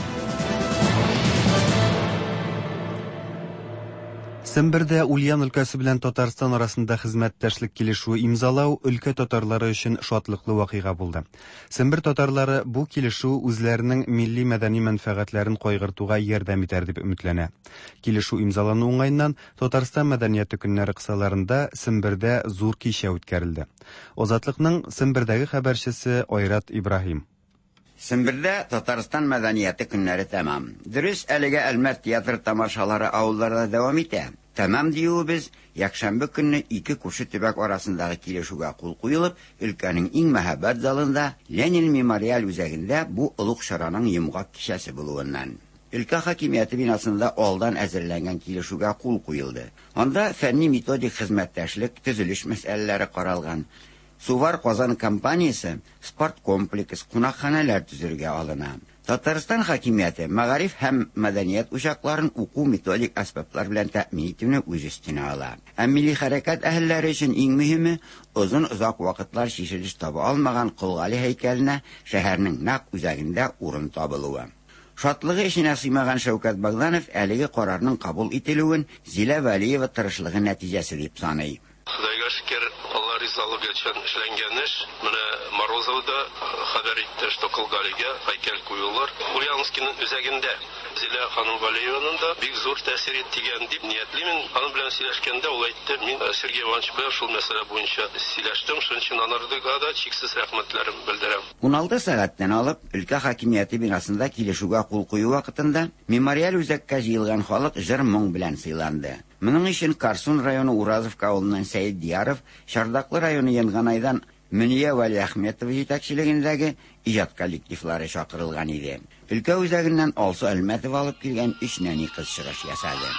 Сембердә Ульян өлкәсе белән Татарстан арасында хезмәттәшлек килешүе имзалау өлкә татарлары өчен шатлыклы вакыйга булды. Сембер татарлары бу килешү үзләренең милли мәдәни мәнфәгатьләрен кайгыртуга ярдәм итәр дип өметләнә. Килешү имзалану уңайыннан Татарстан мәдәнияте көннәре кысаларында Сембердә зур кичә үткәрелде. Азатлыкның Сембердәге хәбәрчесе Айрат Ибраһим. Сембердә Татарстан мәдәнияте көннәре тәмам. Дөрес, әлегә Әлмәт театр тамашалары авылларда дәвам итә. Тәмам диюбез, якшәмбе көнне ике күрше төбәк арасындагы килешүгә кул куелып, өлкәнең иң мәһабәт залында Ленин мемориаль үзәгендә бу олуг чараның йомгак кичәсе булуыннан. Өлкә хакимияте бинасында алдан әзерләнгән килешүгә кул куелды. Анда фәнни-методик хезмәттәшлек, төзелеш мәсьәләләре каралган. Сувар Казан компаниясе спорт комплекс, кунакханәләр төзергә алына. Татарстан хакимияте мәгариф һәм мәдәният учакларын уку методик аспектлар белән тәэмин итүне үз өстенә ала. Ә милли хәрәкәт әһелләре өчен иң мөһиме озын-озак вакытлар шишелеш таба алмаган Кылгали һәйкәленә шәһәрнең нәкъ үзәгендә урын табылуы. Шатлыгы эшенә сыймаган Шәүкәт Богданов әлеге карарның кабул ителүен Зилә Вәлиева тырышлыгы нәтиҗәсе дип саный. Худайга шөкер, Алла ризалыгы өчен эшләнгән эш. Менә Морозовда хәбәр итте, что Кылгалига һәйкәл куюлар. Ульяновскийның үзәгендә Зилә ханым Валиеваның да бик зур тәэсир иткән дип ниятлимин. Аның белән сөйләшкәндә ул әйтте, мин Сергей Иванович белән шул мәсьәлә буенча сөйләштем, шуның өчен анарга да чиксез рәхмәтләрем белдерәм. ун алты сәгатьтән алып, өлкә хакимияте бинасында килешүгә кул кую вакытында мемориаль үзәккә җыелган халык җыр-моң белән сыйланды. Моның өчен Карсун районы Уразовка авылыннан Сәйид Дияров, Шардаклы районы Янганайдан Мөнья Вали Әхмәтов җитәкчелегендәге иҗат коллективлары чакырылган иде. Өлкә үзәгеннән Алсу Әлмәтов алып килгән өч нәни кыз чыгыш ясады.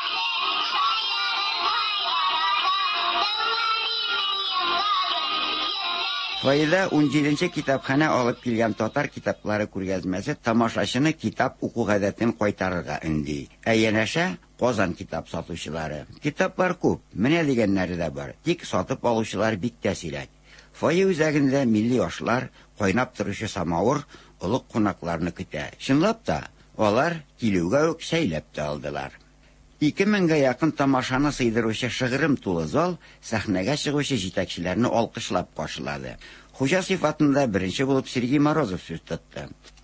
Файда ун җиденче китапханә алып килгән татар китаплары күргәзмәсе тамашачыны китап уку гадәтен кайтарырга өнди. Ә янәшә Казан китап сатучылары. Китаплар күп, менә дигәннәре дә бар. Тик сатып алучылар бик тә сирәк. Фойе үзәгендә милли ашлар, кайнап торучы самавыр, олуг кунакларны көтә. Чынлап та, алар килүгә үк шәйләп тә алдылар. ике меңгә якын тамашаны сыйдыручы шыгрым тулы зал сәхнәгә чыгучы җитәкчеләрне алкышлап каршылады. Хуҗа сыйфатында беренче булып Сергей Морозов сүз тотты.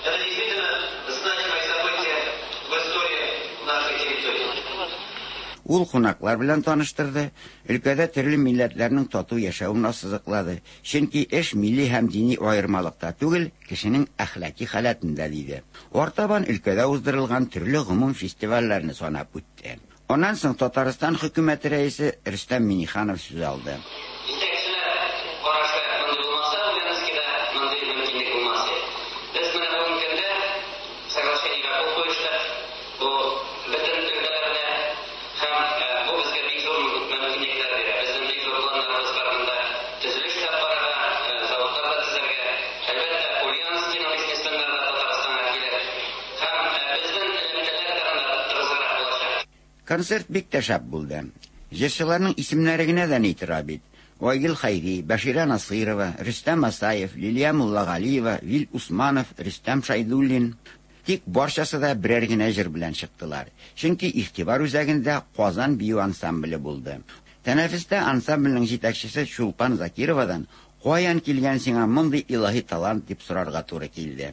Ул кунаклар белән таныштырды, өлкәдә төрле милләтләрнең тату яшәвен ассызыклады. Чөнки эш милли һәм дини аермалыкта түгел, кешенең әхлаки халәтендә диде. Артабан өлкәдә уздырылган төрле гомум фестивальләрне санап үтте. Аннан соң Татарстан хөкүмәте рәисе Рөстәм Миңнеханов сүз алды. Концерт бик тәшәп булды. Җырчыларның исемнәре генә дә нитра бит. Айгөл Хайри, Башира Насырова, Рөстәм Асаев, Лилия Муллагалиева, Вил Усманов, Рөстәм Шайдуллин. Тик барчасы да берәр генә җыр белән чыктылар. Чөнки игътибар үзәгендә Казан бию ансамбле булды. Тәнәфестә ансамбльнең җитәкчесе Шулпан Закировадан каян килгән сиңа мондый илаһи талант дип сорарга туры килде.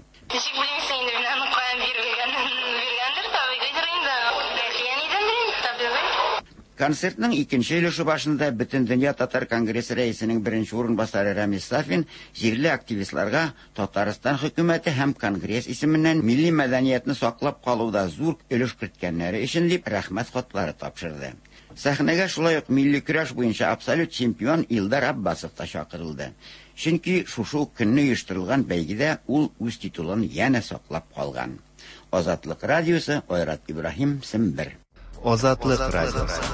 Концертның икенче өлеше башында Бөтен дөнья татар конгрессы рәисенең беренче урынбасары Рамис Сафин җирле активистларга Татарстан хөкүмәте һәм конгресс исеменнән милли мәдәниятне саклап калуда зур өлеш керткәннәре өчен дип рәхмәт хатлары тапшырды. Сәхнәгә шулай ук милли көрәш буенча абсолют чемпион Илдар Аббасов та чакырылды. Чөнки шушы көнне оештырылган бәйгедә ул үз титулын янә саклап калган. Азатлык радиосы, Айрат Ибраһим, Сембер. Азатлык радиосы.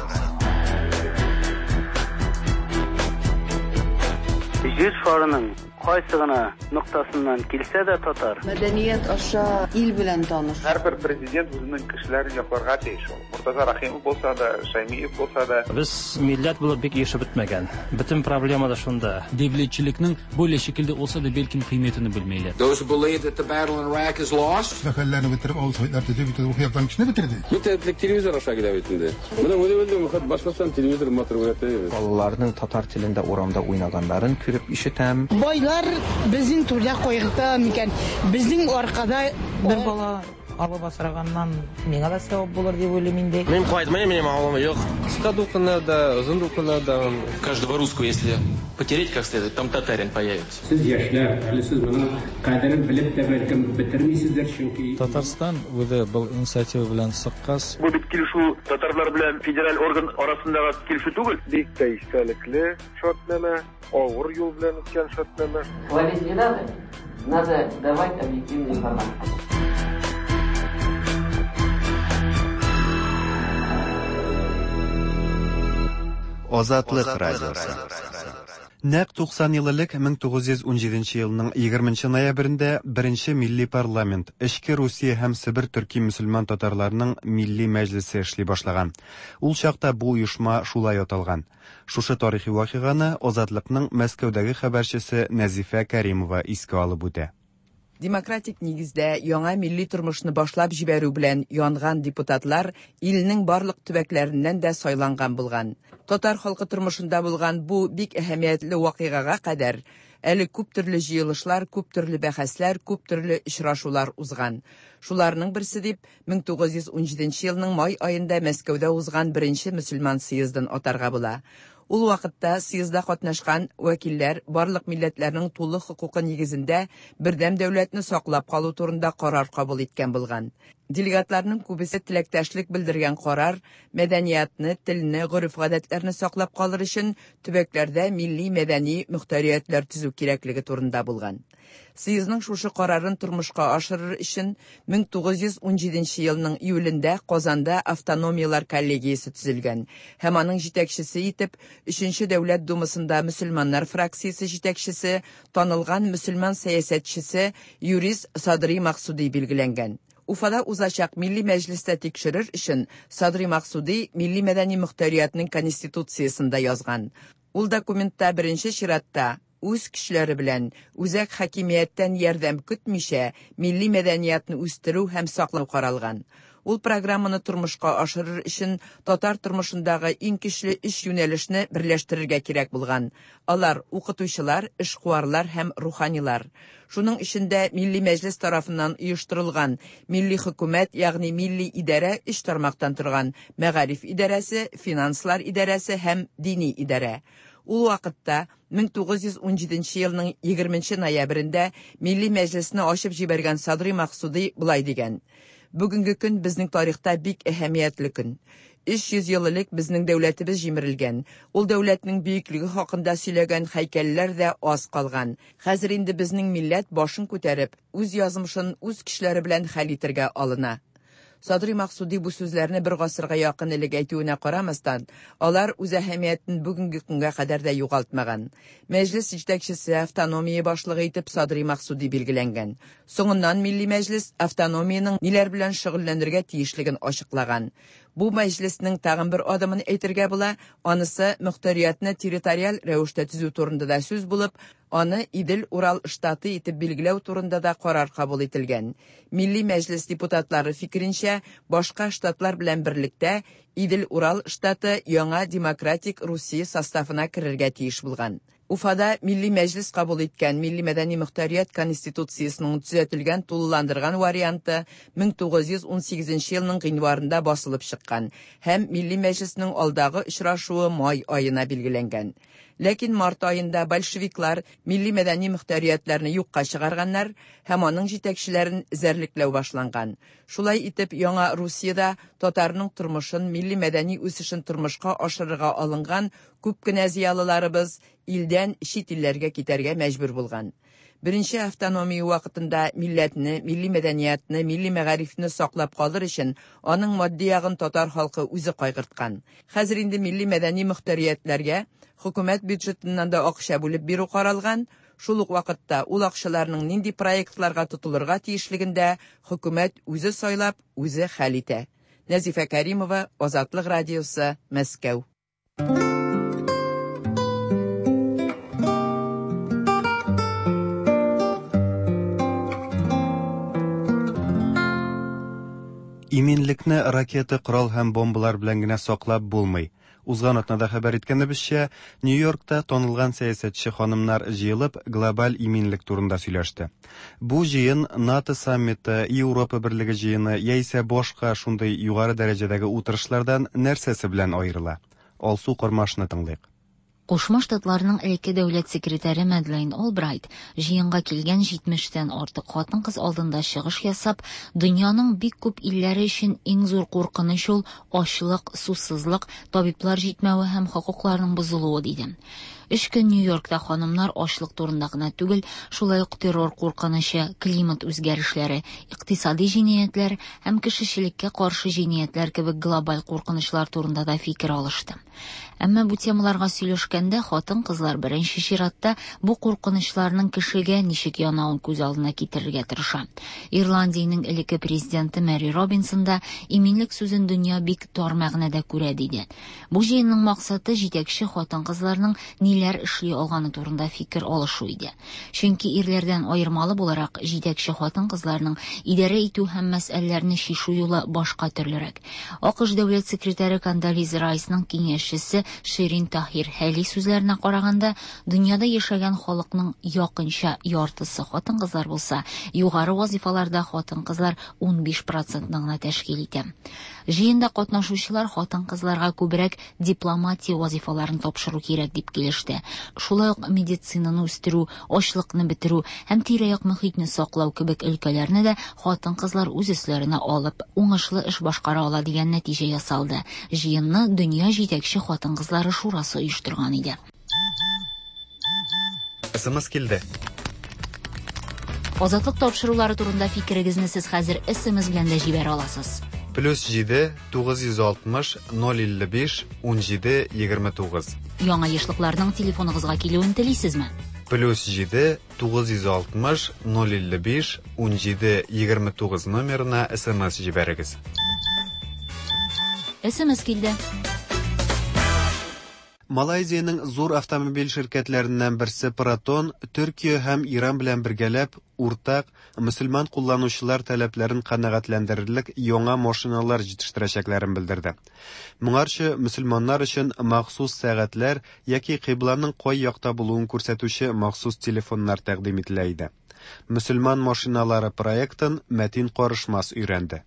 Җир шарының кайсыгына нуктасыннан килсә дә татар. Мәдәният аша ил белән таныш. Һәрбер президент үзенең кешеләрен якларга тиеш. Муртаза Рахимов булса да, Шаймиев булса да. Без милләт булып бик яшәп бетмәгән. Бөтен проблема да шунда. Devletçilikning böyle şekilde olsa da belki kıymetini bilmeyler. Those who believe that the battle in Iraq is lost. Мәхәлләне битереп, авызлар төзеп, битеп, яктан кешне битерде. Бөтен телевизор аша килә бит инде. Менә үзе мөхәт башкасынан телевизор матругаты. Балаларның татар телендә урамда уйнаганнарын күреп ишетәм. Байлар безнең түрдә кайгырта микән? Безнең аркада бер бала алып асраганнан миңа да савап булыр дип уйлыйм инде. Мин кайтмыйм, минем авылым юк. Кыска дукынада, озын дукынада. Каждого русского, если потереть как следует, там татарин появится. Сез яшьләр, әле сез моның кадерен белеп тә бәлкем бетермисездер, чөнки Татарстан үзе бу инициатива белән сыккас. Бу бит килешү татарлар белән федераль орган арасындагы килешү түгел. Бик тә истәлекле шартлама, авыр юл белән үткән шартлама. Говорить не надо. Надо давать объективную информацию. Азатлык радиосы. Нәкъ туксан ел элек мең тугыз йөз ун җиденче елның егерменче ноябрендә беренче милли парламент Эчке Русия һәм Себер төрки мөселман татарларының милли мәҗлесе эшли башлаган. Ул чакта бу оешма шулай аталган. Шушы тарихи вакыйганы Азатлыкның Мәскәүдәге хәбәрчесе Нәзифә Кәримова искә алып үтә. Демократик нигездә яңа милли тормышны башлап җибәрү белән янган депутатлар илнең барлык төбәкләреннән дә сайланган булган. Татар халкы тормышында булган бу бик әһәмиятле вакыйгага кадәр әле күп төрле җыелышлар, күп төрле бәхәсләр, күп төрле очрашулар узган. Шуларның берсе дип мең тугыз йөз ун җиденче елның май аенда Мәскәүдә узган беренче мөселман съездын атарга була. Ул вакытта съездда катнашкан вәкилләр барлык милләтләрнең тулы хукукы нигезендә бердәм дәүләтне саклап калу турында карар кабул иткән булган. Делегатларның күбесе теләктәшлек белдергән карар мәдәниятны, телне, гореф-гадәтләрне саклап калыр өчен төбәкләрдә милли мәдәни мөхтәриятләр төзү кирәклеге турында булган. Съездның шушы карарын тормышка ашырыр өчен мең тугыз йөз ун җиденче елның июлендә Казанда автономиялар коллегиясе төзелгән һәм аның җитәкчесе итеп өченче дәүләт думасында мөселманнар фракциясе җитәкчесе, танылган мөселман сәясәтчесе юрист Садри Максуди билгеләнгән. Уфада узачак милли мәҗлестә тикшерер өчен Садри Максуди милли мәдәни мөхтәриятның конституциясендә язган. Ул документта беренче чиратта үз кешеләре белән үзәк хакимияттән ярдәм көтмичә милли мәдәниятны үстерү һәм саклау каралган. Ул программаны тормышка ашырыр өчен татар тормышындагы иң көчле эш юнәлешне берләштерергә кирәк булган. Алар укытучылар, эшкуарлар һәм руханилар. Шуның эчендә Милли Мәҗлес тарафыннан оештырылган милли хөкүмәт, ягъни милли идарә эш тармактан торган, мәгариф идарәсе, финанслар идарәсе һәм дини идарә. Ул вакытта мең тугыз йөз ун җиденче елның егерменче ноябрендә Милли Мәҗлесне ачып җибәргән Садри Максуди булай дигән: "Бүгенге көн безнең тарихта бик әһәмиятле көн. өч йөз ел элек безнең дәүләтебез җимерелгән. Ул дәүләтнең бөеклеге хакында сөйләгән һәйкәлләр дә аз калган. Хәзер инде безнең милләт башын күтәреп, үз язмышын үз кешеләре белән хәл итәргә алына." Садри Максуди бу сүзләрне бер гасырга якын элек әйтүенә карамастан, алар үз әһәмиятен бүгенге көнгә кадәр дә югалтмаган. Мәҗлес җитәкчесе автономия башлыгы итеп Садри Максуди билгеләнгән. Соңыннан Милли Мәҗлес автономиянең ниләр белән шөгыльләнергә тиешлеген ачыклаган. Бу мәҗлеснең тагын бер адымын әйтергә була, анысы мөхтәриятны территориаль рәвештә төзү турында да сүз булып, аны Идел-Урал штаты итеп билгеләү турында да карар кабул ителгән. Милли Мәҗлес депутатлары фикеренчә, башка штатлар белән берлектә Идел-Урал штаты яңа демократик Русия составына керергә тиеш булган. Уфада Милли Мәҗлес кабул иткән Милли мәдәни мөхтәрият конституциясенең төзәтелгән тулыландырган варианты мең тугыз йөз ун сигезенче елның гыйнварында басылып чыккан һәм Милли Мәҗлеснең алдагы очрашуы май аена билгеләнгән. Ләкин март аенда большевиклар милли мәдәни мөхтәриятләрне юкка чыгарганнар һәм аның җитәкчеләрен зәрлекләү башланган. Шулай итеп, яңа Русиядә татарның тормышын, милли мәдәни үсешен тормышка ашырырга алынган күп кенә зыялыларыбыз илдән чит илләргә китәргә мәҗбүр булган. Беренче автономия вакытында милләтне, милли мәдәниятне, милли мәгарифне саклап калыр өчен аның матди ягын татар халкы үзе кайгырткан. Хәзер инде милли мәдәни мөхтәриятләргә хөкүмәт бюджетыннан да акча бүлеп бирү каралган. Шул ук вакытта ул акчаларның нинди проектларга тотылырга тиешлегендә хөкүмәт үзе сайлап, үзе хәл итә. Нәзифә Кәримова, Азатлык радиосы, Мәскәү. Иминлекне ракета, корал һәм бомбалар белән генә саклап булмый. Узган атнада хәбәр иткәнебезчә, Нью-Йоркта танылган сәясәтче ханымнар җыелып глобаль иминлек турында сөйләште. Бу җыен НАТО саммиты, Европа берлеге җыены яисә башка шундый югары дәрәҗәдәге утырышлардан нәрсәсе белән аерыла? Алсу Кормашны тыңлыйк. Кушма Штатларның элекке дәүләт секретаре Мадлейн Олбрайт җыенга килгән җитмештән артык хатын-кыз алдында чыгыш ясап, дөньяның бик күп илләре өчен иң зур куркыныч ул ачлык, сусызлык, табиблар җитмәве һәм хокукларның бозылуы диде. Өч көн Нью-Йоркта ханымнар ачлык турында гына түгел, шулай ук террор куркынычы, климат үзгәрешләре, икътисади җинаятләр һәм кешечелеккә каршы җинаятләр кебек глобаль куркынычлар турында да фикер алышты. Әмма бу темаларга сөйләшкәндә хатын-кызлар беренче чиратта бу куркынычларның кешегә ничек янавын күз алдына китерергә тырыша. Ирландиянең элекке президенты Мэри Робинсон да иминлек сүзен дөнья бик тар мәгънәдә күрә диде. Бу җыенның максаты җитәкче хатын-кызларның ниләр эшли алганы турында фикер алышу иде. Чөнки ирләрдән аермалы буларак җитәкче хатын-кызларның идарә итү һәм мәсьәләләрне чишү юлы башка төрлерәк. АКШ дәүләт секретаре Кондолиза Райсның киңәшчесе Ширин Тахир Хәли сүзләренә караганда, дөньяда яшәгән халыкның якынча яртысы хатын-кызлар булса, югары вазифаларда хатын-кызлар ун биш процентны гына тәшкил итә. Җыенда катнашучылар хатын-кызларга күбрәк дипломатия вазифаларын тапшыру кирәк дип килеште. Шулай ук медицинаны үстерү, ачлыкны бетерү һәм тирә-як мөхитне саклау кебек өлкәләрне дә хатын-кызлар үз өсләренә алып, уңышлы эш башкара ала дигән нәтиҗә ясалды. Җыенны дөнья җитәкче хатын-кызлары шурасы оештырган иде. Эсэмэс килде. Азатлык тапшырулары турында фикерегезне сез хәзер эсэмэс белән дә җибәрә аласыз. Плюс җиде тугыз йөз алтмыш ноль илле биш ун җиде егерме тугыз. Яңа яшьлекләрнең телефоныгызга килүен телисезме? Плюс җиде тугыз йөз алтмыш ноль илле биш ун җиде егерме тугыз номерына эсэмэс җибәрегез. эсэмэс килде. Малайзияның зур автомобиль şirketlәреннән берсе Proton Төркия һәм Иран белән бергәләп уртак мөселман кулланучылар таләпләрен канәгатьләндерерлек яңа машиналар җитештерәчәкләрен белдерде. Моңарчы мөселманнар өчен махсус сәгатьләр яки кыйбланың кай якта булуын күрсәтүче махсус телефоннар тәкъдим ителә иде. Мөселман машиналары проектын Мәтин Карышмас өйрәнде.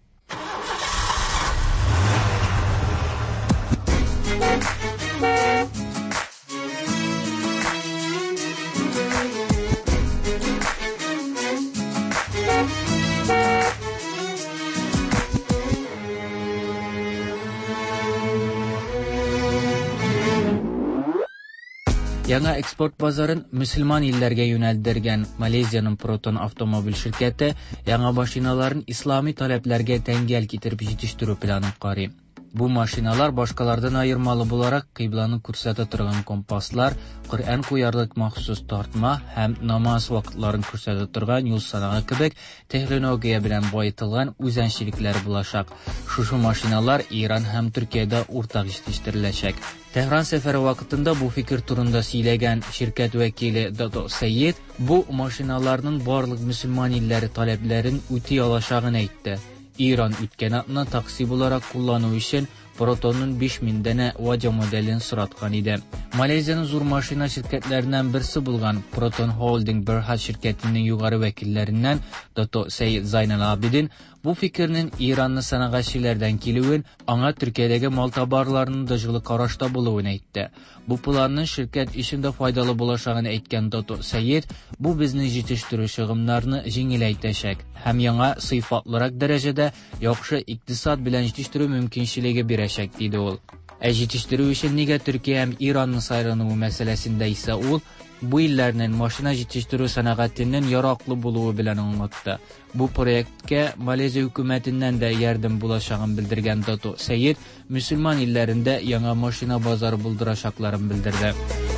Яңа экспорт базарын мөселман илләргә юнәлдергән Малайзияның Proton автомобиль şirkәте яңа машиналарын ислами таләпләргә тәңгәл китереп җитештерү планын карый. Бу машиналар башкалардан аермалы буларак кыйбланы күрсәтә торган компаслар, Коръән куярлык махсус тартма һәм намаз вакытларын күрсәтә торган юл санагы кебек технология белән баетылган үзәнчелекләр булачак. Шушы машиналар Иран һәм Төркиядә уртак җитештереләчәк. Tehran сәфәре вакытында бу фикер турында сөйләгән şirkәт вәкиле Дато Сәйид бу машиналарның барлык мөселман илләре таләпләрен үти алачагын әйтте. Иран үткән атны такси буларак куллану өчен Protonның биш мең дәнә Ваджа моделен сораткан иде. Малайзияның зур машина şirkәтләреннән берсе булган Proton Holding Berhad şirkәтенең югары вәкилләреннән Дато Сәйид Зайнал Абидин бу фикернең Иранны санагачылардан килүен, аңа Төркиядәге мал товарларының да җылы карашта булуын әйтте. Бу планның şirkәт өчен файдалы булачагын әйткән Дато Сәйид, бу безнең җитештерү чыгымнарны җиңеләйтәчәк һәм яңа сыйфатлырак дәрәҗәдә яхшы икътисад белән җитештерү мөмкинчелеге бирәчәк диде ул. Ә җитештерү өчен нигә Төркия һәм Иранны сайрануы мәсьәләсендә исә ул бу илләрнең машина җитештерү сәнәгатеннән яраклы булуы белән аңлатты. Бу проектка Малайзия хөкүмәтеннән дә ярдәм булачагын белдергән Дато Сәйид мөселман илләрендә яңа машина базары булдырачакларын белдерде.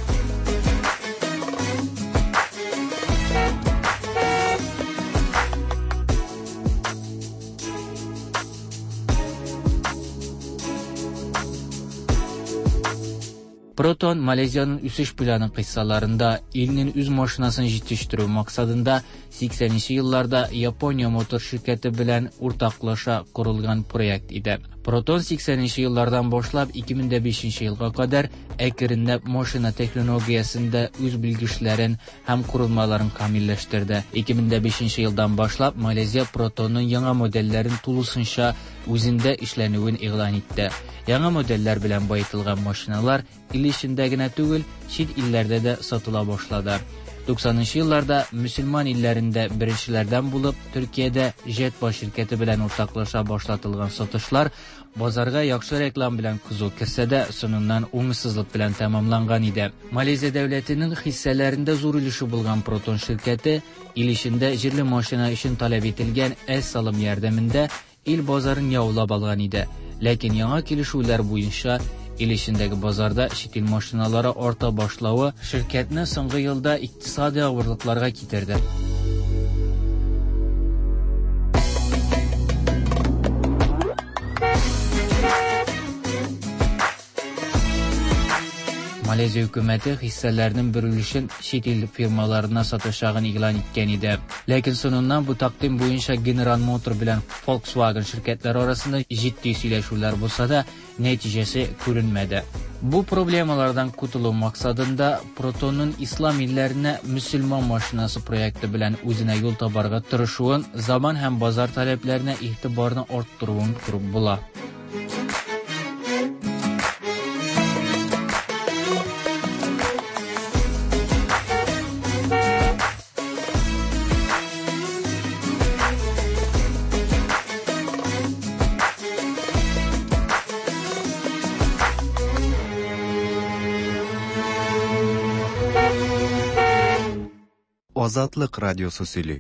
Proton Малайзияның үсеш планы кыссаларында илнең үз машинасын җитештерү максатында сиксәненче елларда Япония мотор şirkәте белән уртаклаша корылган проект иде. Proton сиксәненче еллардан башлап ике мең бишенче елга кадәр әкренләп машина технологиясендә үз билгечләрен һәм курылмаларын камилләштерде. ике мең бишенче елдан башлап Малайзия Protonның яңа модельләрен тулысынча үзендә эшләнүен игълан итте. Яңа модельләр белән баетылган машиналар ил ичендә генә түгел, чит илләрдә дә сатыла башлады. туксанынчы елларда мөселман илләрендә беренчеләрдән булып Төркиядә Jetba şirkәте белән уртаклаша башлатылган сатышлар базарга яхшы реклам белән кызу керсә дә, соңыннан уңышсызлык белән тәмамланган иде. Малайзия дәүләтенең хиссәләрендә зур өлеше булган Proton şirkәте ил ичендә җирле машина өчен таләп ителгән әз салым ярдәмендә ил базарын яулап алган иде. Ләкин яңа килешүләр буенча ил ичендәге базарда чит ил машиналары арта башлавы şirkәтне соңгы елда икътисади авырлыкларга китерде. Малайзия хөкүмәте хиссәләрнең бер өлешен чит ил фирмаларына сатачагын игълан иткән иде. Ләкин соңыннан бу тaqdim буенча General Motors белән Volkswagen şirkәтләре арасында җитди сөйләшүләр булса да, нәтиҗәсе күренмәде. Бу проблемалардан кутылу максатында Protonның ислам илләренә мөселман машинасы проекты белән үзенә юл табарга тырышуын, заман һәм базар таләпләренә игътибарны арттыруын күреп була. Азатлык радиосы сөйли.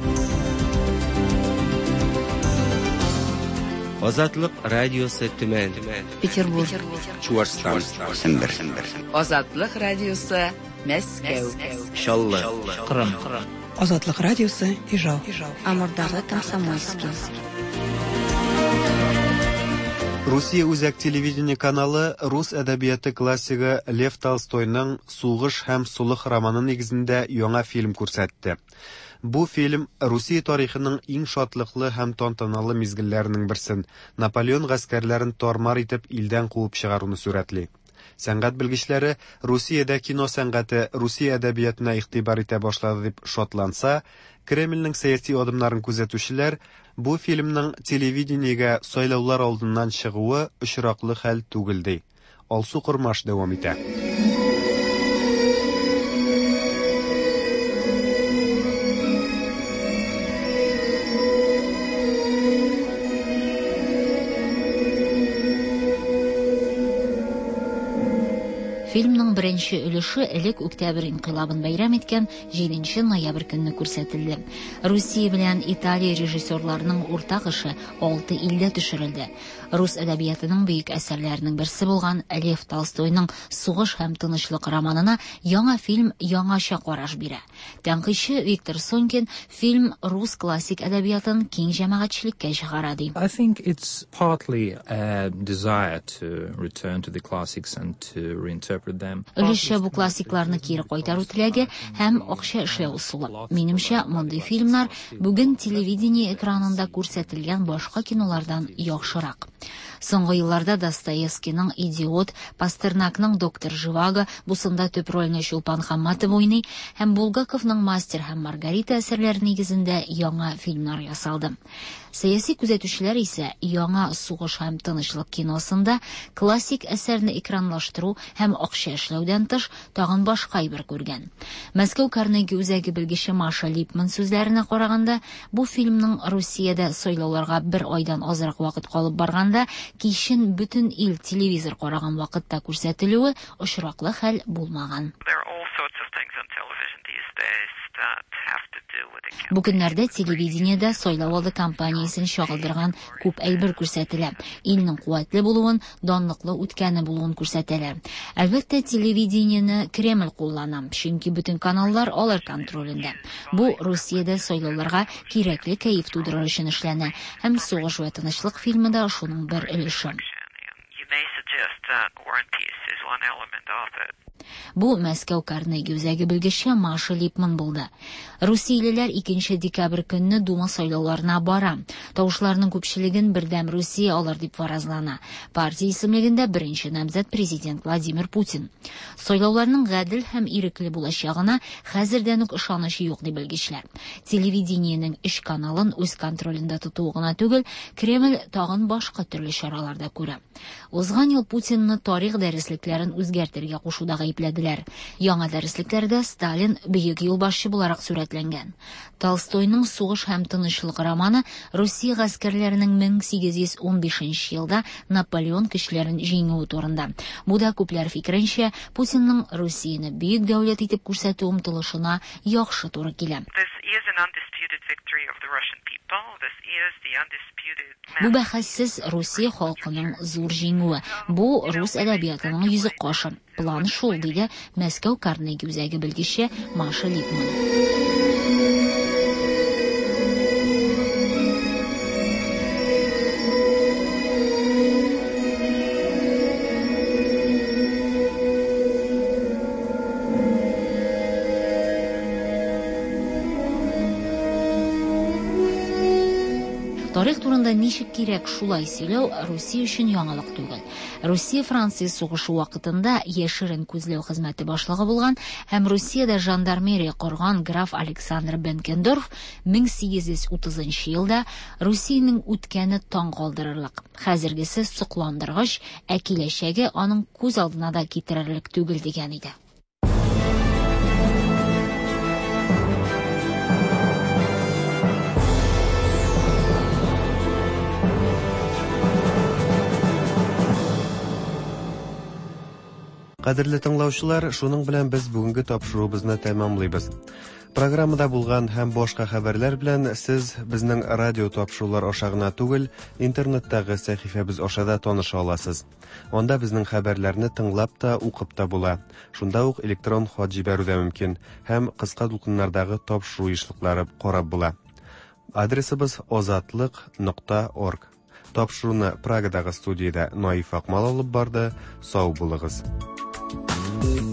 Азатлык радиосы Төмән, Петербург, Чуашстан, Сембер, Азатлык радиосы Мәскәү, Чаллы, Кырым, Азатлык радиосы Ижау, Амурдагы Комсомольский, Русия үзәк телевидение каналы рус әдәбияты классигы Лев Толстойның «Сугыш һәм сулых» романы нигезендә яңа фильм күрсәтте. Бу фильм Русия тарихының иң шатлыклы һәм тантаналы мизгелләренең берсен, Наполеон гаскәрләрен тормар итеп илдән куып чыгаруны сурәтли. Сәнгать белгечләре Русиядә кино сәнгате Русия әдәбиятына игътибар итә башлады дип шатланса, Кремльнең сәяси адымнарын күзәтүчеләр бу фильмның телевидениегә сайлаулар алдыннан чыгуы очраклы хәл түгел ди. Алсу Кормаш дәвам итә. Фильмның беренче өлеше элек Октябрь инкыйлабын бәйрәм иткән җиденче ноябрь көнне күрсәтелде. Русия белән Италия режиссерларының уртак эше алты илдә төшерелде. Рус әдәбиятының бөек әсәрләренең берсе булган Лев Толстойның «Сугыш һәм тынычлык» романына яңа фильм яңача караш бирә. Тәнкыйтьче Виктор Сонькин фильм рус классик әдәбиятын киң җәмәгатьчелеккә чыгара ди. I think it's partly a desire to return to the classics and to reinterpret them. Өлешчә бу классикларны кире кайтару теләге һәм акча эшләү усулы. Минемчә, мондый фильмнар бүген телевидение экранында күрсәтелгән башка кинолардан яхшырак. Соңгы елларда Достоевскийның «Идиот», Пастернакның «Доктор Живаго», бусында төп рольне Чулпан Хамматов уйный, һәм Булгаковның «Мастер һәм Маргарита» әсәрләре нигезендә яңа фильмнар ясалды. Сәяси күзәтүчеләр исә яңа «Сугыш һәм тынычлык» киносында классик әсәрне экранлаштыру һәм акча эшләүдән тыш тагын башка әйбер күргән. Мәскәү Карнеги үзәге белгече Маша Липман сүзләренә караганда, бу фильмның Русиядә сайлауларга бер айдан азрак вакыт калып барганда, кичен бүтән ил телевизор караган вакытта күрсәтелүе очраклы хәл булмаган. Бу көннәрдә телевидениедә сайлау алды кампаниясен чагылдырган күп әйбер күрсәтелә. Илнең куәтле булуын, данлыклы үткәне булуын күрсәтәләр. Әлбәттә, телевидениене Кремль куллана, чөнки бүтән каналлар алар контролендә. Бу Русиядә сайлауларга кирәкле кәеф тудырыр өчен эшләнә, һәм «Сугыш һәм тынычлык» фильмы да шуның бер өлеше. Бу Мәскәү Карнеги үзәге белгече Маша Липман булды. Русиялеләр икенче декабрь көнне Дума сайлауларына бара. Тавышларның күпчелеген бердәм Русия алыр дип фаразлана. Партия исемлегендә беренче намзәт президент Владимир Путин. Сайлауларның гадел һәм ирекле булачагына хәзердән үк ышаныч юк дип белгечләр. Телевидениенең өч каналын үз контролендә тотуы гына түгел, Кремль тагын башка төрле чараларда күрә. Узган ел Путинны тарих дәреслекләрен үзгәртергә кушуда гаепләделәр. Яңа дәреслекләрдә Сталин бөек юлбашчы буларак сурәтләнгән. Толстойның «Сугыш һәм тынычлык» романы Русия гаскәрләренең мең сигез йөз унбишенче елда Наполеон көчләрен җиңүе турында. Бу да күпләр фикеренчә Путинның Русияне бөек дәүләт итеп күрсәтү омтылышына яхшы туры килә. Бу бәхәссез Русия халкының зур җиңүе. Бу рус әдәбиятының йөзек кашы. План шул, диде Мәскәү Карнеги үзәге белгече Маша Липман. Тарих турында ничек кирәк шулай сөйләү Русия өчен яңалык түгел. Русия-Франция сугышы вакытында яшерен күзләү хезмәте башлыгы булган һәм Русиядә жандармерия корган граф Александр Бенкендорф мең сигез йөз утызынчы елда Русиянең үткәне таң калдырырлык, хәзергесе сокландыргыч, ә киләчәге аның күз алдына да китерерлек түгел дигән иде. Кадерле тыңлаучылар, шуның белән без бүгенге тапшыруыбызны тәмамлыйбыз. Программада булган һәм башка хәбәрләр белән сез безнең радио тапшырулар аша гына түгел, интернеттагы сәхифәбез аша да таныша аласыз. Анда безнең хәбәрләрне тыңлап та, укып та була. Шунда ук электрон хат җибәрү дә мөмкин һәм кыска дулкыннардагы тапшыру ишлекләре карап була. Адресыбыз озатлык нокта орг. Тапшыруны Прагадағы студияда Наиф Акмал алып барды. Сау булыгыз.